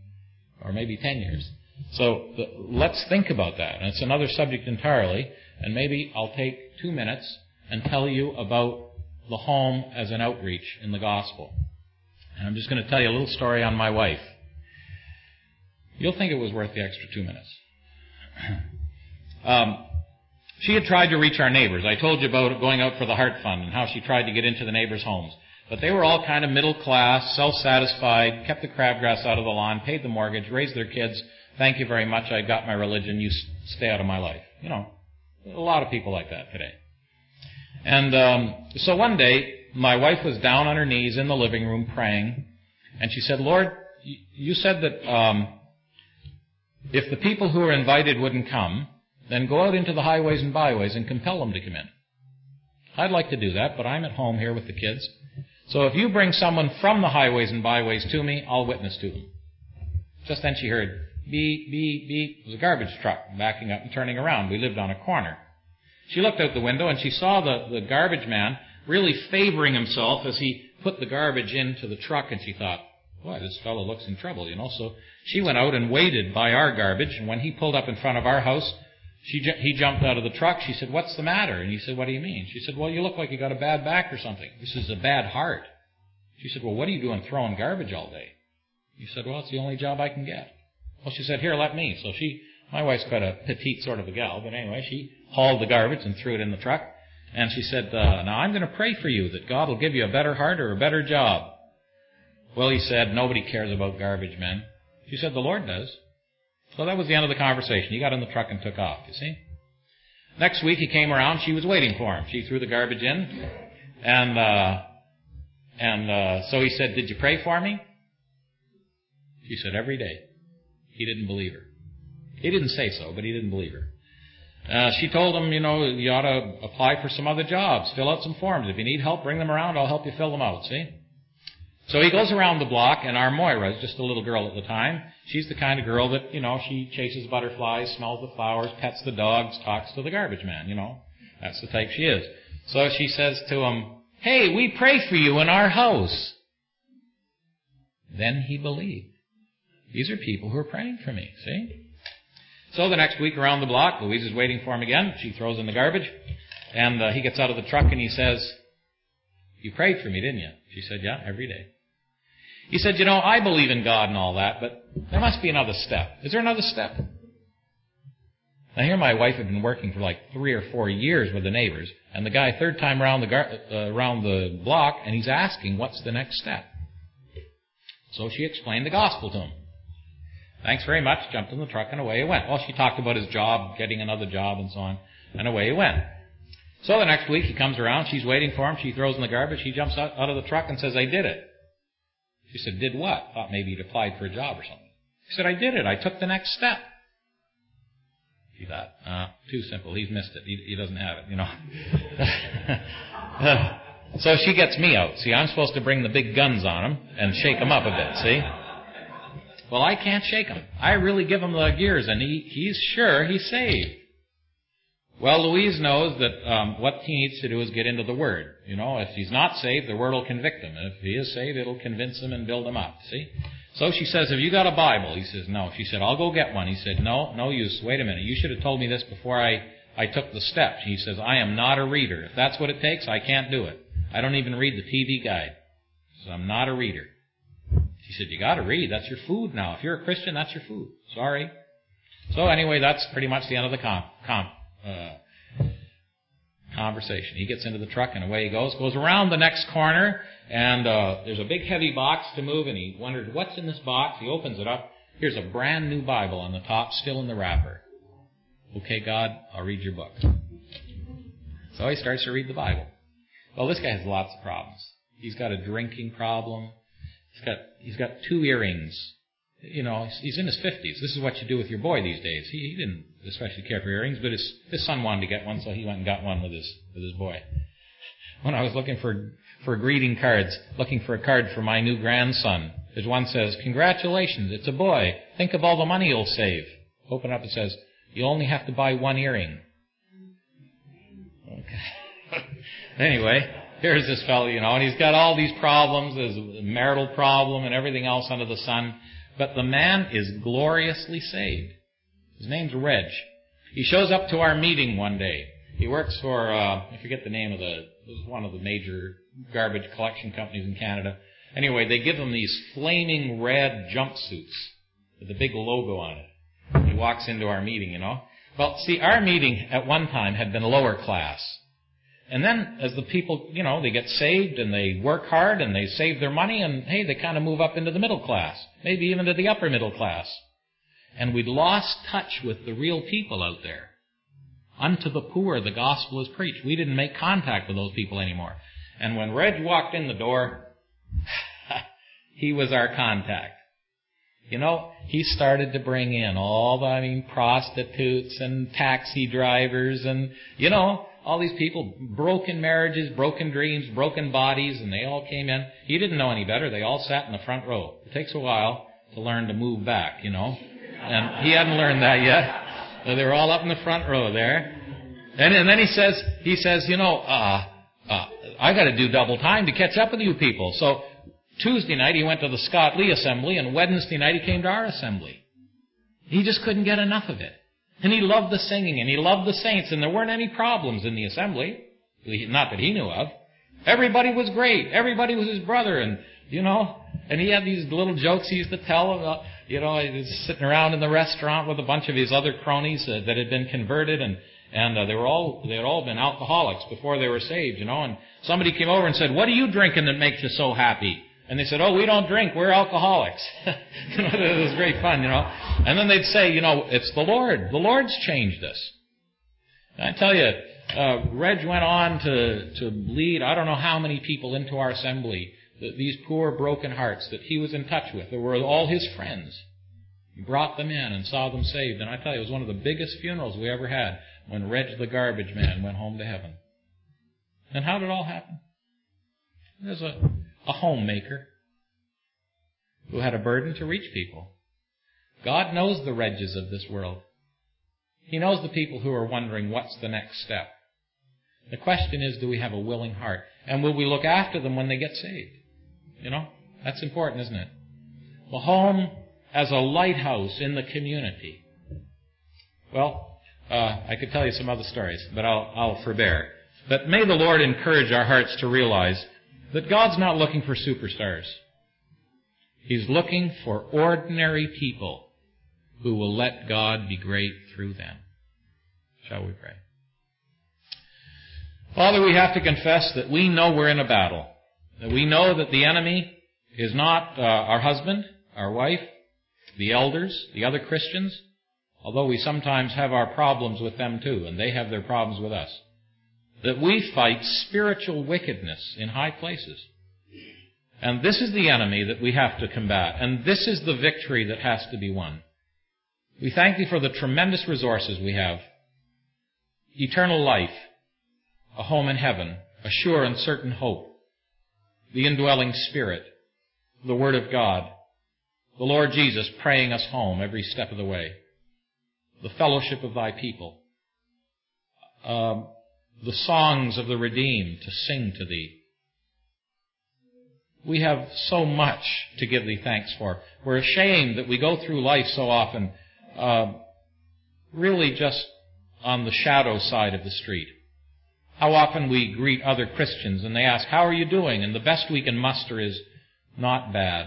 Or maybe ten years. So the, let's think about that. And it's another subject entirely, and maybe I'll take two minutes and tell you about the home as an outreach in the gospel. And I'm just going to tell you a little story on my wife. You'll think it was worth the extra two minutes. Um, she had tried to reach our neighbors. I told you about going out for the Heart Fund and how she tried to get into the neighbors' homes. But they were all kind of middle class, self-satisfied, kept the crabgrass out of the lawn, paid the mortgage, raised their kids. Thank you very much, I got my religion, you stay out of my life. You know, a lot of people like that today. And um, so one day, my wife was down on her knees in the living room praying, and she said, Lord, you said that um, if the people who are invited wouldn't come, then go out into the highways and byways and compel them to come in. I'd like to do that, but I'm at home here with the kids. So if you bring someone from the highways and byways to me, I'll witness to them. Just then she heard beep, beep, beep. It was a garbage truck backing up and turning around. We lived on a corner. She looked out the window and she saw the, the garbage man really favoring himself as he put the garbage into the truck, and she thought, boy, this fellow looks in trouble, you know. So she went out and waited by our garbage, and when he pulled up in front of our house, she he jumped out of the truck. She said, what's the matter? And he said, what do you mean? She said, well, you look like you got a bad back or something. This is a bad heart. She said, well, what are you doing throwing garbage all day? He said, well, it's the only job I can get. Well, she said, here, let me. So she, my wife's quite a petite sort of a gal, but anyway, she hauled the garbage and threw it in the truck. And she said, uh, now I'm going to pray for you that God will give you a better heart or a better job. Well, he said, nobody cares about garbage men. She said, the Lord does. So that was the end of the conversation. He got in the truck and took off, you see. Next week he came around. She was waiting for him. She threw the garbage in. And uh, and uh, so he said, did you pray for me? She said, every day. He didn't believe her. He didn't say so, but he didn't believe her. Uh, she told him, you know, you ought to apply for some other jobs, fill out some forms. If you need help, bring them around. I'll help you fill them out, see? So he goes around the block, and our Moira is just a little girl at the time. She's the kind of girl that, you know, she chases butterflies, smells the flowers, pets the dogs, talks to the garbage man, you know. That's the type she is. So she says to him, "Hey, we pray for you in our house." Then he believed. These are people who are praying for me, see? So the next week around the block, Louise is waiting for him again. She throws in the garbage, and uh, he gets out of the truck and he says, "You prayed for me, didn't you?" She said, "Yeah, every day." He said, "You know, I believe in God and all that, but there must be another step. Is there another step?" Now here my wife had been working for like three or four years with the neighbors, and the guy third time around the gar- uh, around the block, and he's asking, what's the next step? So she explained the gospel to him. "Thanks very much," jumped in the truck, and away he went. Well, she talked about his job, getting another job, and so on, and away he went. So the next week he comes around, she's waiting for him, she throws in the garbage, he jumps out, out of the truck and says, "I did it." She said, "Did what?" Thought maybe he'd applied for a job or something. He said, "I did it. I took the next step." She thought, uh, too simple. He's missed it. He, he doesn't have it, you know. So she gets me out. See, I'm supposed to bring the big guns on him and shake him up a bit, see? Well, I can't shake him. I really give him the gears, and he, he's sure he's saved. Well, Louise knows that um, what he needs to do is get into the Word. You know, if he's not saved, the Word will convict him. If he is saved, it'll convince him and build him up, see? So she says, "Have you got a Bible?" He says, "No." She said, "I'll go get one." He said, "No, no use. Wait a minute. You should have told me this before I, I took the steps." He says, "I am not a reader. If that's what it takes, I can't do it. I don't even read the T V guide. So I'm not a reader." She said, "You got to read. That's your food now. If you're a Christian, that's your food. Sorry." So anyway, that's pretty much the end of the com, com, uh, conversation. He gets into the truck and away he goes. Goes around the next corner, and uh, there's a big heavy box to move, and he wonders, what's in this box? He opens it up. Here's a brand new Bible on the top, still in the wrapper. "Okay, God, I'll read your book." So he starts to read the Bible. Well, this guy has lots of problems. He's got a drinking problem. He's got he's got two earrings. You know, he's in his fifties. This is what you do with your boy these days. He, he didn't especially care for earrings, but his his son wanted to get one, so he went and got one with his with his boy. When I was looking for for greeting cards, looking for a card for my new grandson, there's one says, "Congratulations, it's a boy. Think of all the money you'll save." Open up, it says, "You only have to buy one earring." Okay. Anyway, here's this fellow, you know, and he's got all these problems. There's a marital problem and everything else under the sun. But the man is gloriously saved. His name's Reg. He shows up to our meeting one day. He works for, uh, I forget the name of the, this is one of the major garbage collection companies in Canada. Anyway, they give him these flaming red jumpsuits with a big logo on it. He walks into our meeting, you know. Well, see, our meeting at one time had been lower class. And then as the people, you know, they get saved and they work hard and they save their money and, hey, they kind of move up into the middle class, maybe even to the upper middle class. And we'd lost touch with the real people out there. Unto the poor the gospel is preached. We didn't make contact with those people anymore. And when Reg walked in the door, he was our contact. You know, he started to bring in all the, I mean, prostitutes and taxi drivers and, you know, all these people, broken marriages, broken dreams, broken bodies, and they all came in. He didn't know any better. They all sat in the front row. It takes a while to learn to move back, you know. And he hadn't learned that yet. So they were all up in the front row there. And, and then he says, he says, you know, uh, uh, I got to do double time to catch up with you people. So Tuesday night he went to the Scott Lee assembly, and Wednesday night he came to our assembly. He just couldn't get enough of it. And he loved the singing, and he loved the saints, and there weren't any problems in the assembly. Not that he knew of. Everybody was great. Everybody was his brother, and, you know, and he had these little jokes he used to tell about, you know, he was sitting around in the restaurant with a bunch of his other cronies uh, that had been converted, and, and uh, they were all, they had all been alcoholics before they were saved, you know, and somebody came over and said, "What are you drinking that makes you so happy?" And they said, "Oh, we don't drink, we're alcoholics." You know, it was great fun, you know. And then they'd say, you know, "It's the Lord. The Lord's changed us." And I tell you, uh, Reg went on to, to lead I don't know how many people into our assembly, the, these poor broken hearts that he was in touch with. They were all his friends. He brought them in and saw them saved. And I tell you, it was one of the biggest funerals we ever had. when Reg the garbage man went home to heaven. And how did it all happen? There's a, a homemaker who had a burden to reach people. God knows the Regs of this world. He knows the people who are wondering what's the next step. The question is, do we have a willing heart? And will we look after them when they get saved? You know, that's important, isn't it? The home as a lighthouse in the community. Well, uh, I could tell you some other stories, but I'll, I'll forbear. But may the Lord encourage our hearts to realize that God's not looking for superstars. He's looking for ordinary people who will let God be great through them. Shall we pray? Father, we have to confess that we know we're in a battle. That we know that the enemy is not uh, our husband, our wife, the elders, the other Christians, although we sometimes have our problems with them too, and they have their problems with us. That we fight spiritual wickedness in high places. And this is the enemy that we have to combat, and this is the victory that has to be won. We thank Thee for the tremendous resources we have. Eternal life, a home in heaven, a sure and certain hope, the indwelling Spirit, the Word of God, the Lord Jesus praying us home every step of the way, the fellowship of Thy people, um, the songs of the redeemed to sing to Thee. We have so much to give Thee thanks for. We're ashamed that we go through life so often uh, really just on the shadow side of the street. How often we greet other Christians and they ask, how are you doing? And the best we can muster is, not bad.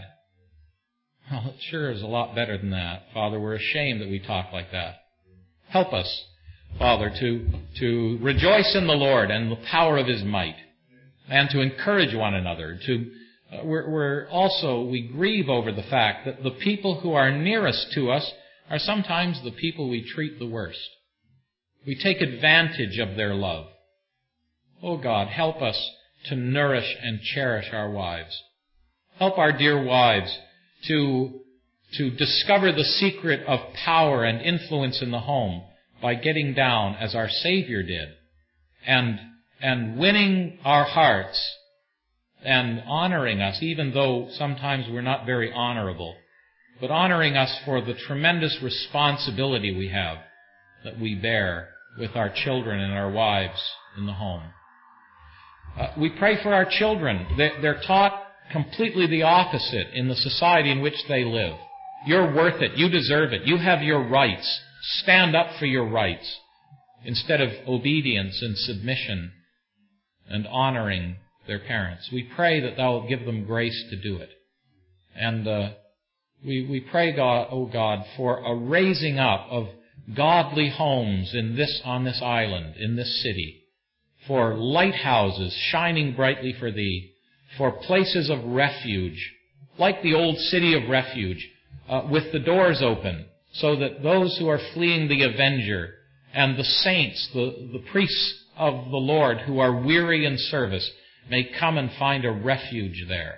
Well, it sure is a lot better than that. Father, we're ashamed that we talk like that. Help us, Father, to, to rejoice in the Lord and the power of His might, and to encourage one another. To uh, we're, we're also, we grieve over the fact that the people who are nearest to us are sometimes the people we treat the worst. We take advantage of their love. Oh God, help us to nourish and cherish our wives. Help our dear wives to, to discover the secret of power and influence in the home by getting down as our Savior did, and, and winning our hearts and honoring us, even though sometimes we're not very honorable, but honoring us for the tremendous responsibility we have that we bear with our children and our wives in the home. Uh, we pray for our children. They're taught completely the opposite in the society in which they live. You're worth it. You deserve it. You have your rights. Stand up for your rights instead of obedience and submission and honoring their parents. We pray that Thou will give them grace to do it. And uh, we, we pray, God, oh God, for a raising up of godly homes in this, on this island, in this city, for lighthouses shining brightly for Thee, for places of refuge, like the old city of refuge, uh, with the doors open, so that those who are fleeing the avenger and the saints, the, the priests of the Lord who are weary in service, may come and find a refuge there.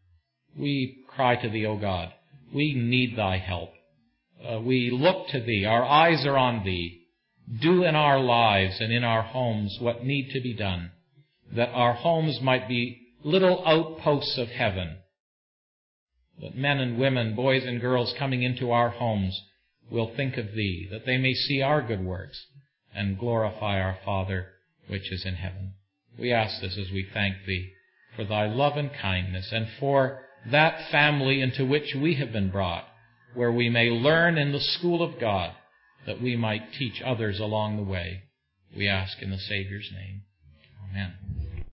We cry to Thee, O God. We need Thy help. Uh, we look to Thee. Our eyes are on Thee. Do in our lives and in our homes what need to be done, that our homes might be little outposts of heaven, that men and women, boys and girls coming into our homes will think of Thee, that they may see our good works and glorify our Father which is in heaven. We ask this as we thank Thee for Thy love and kindness, and for that family into which we have been brought, where we may learn in the school of God, that we might teach others along the way. We ask in the Savior's name. Amen.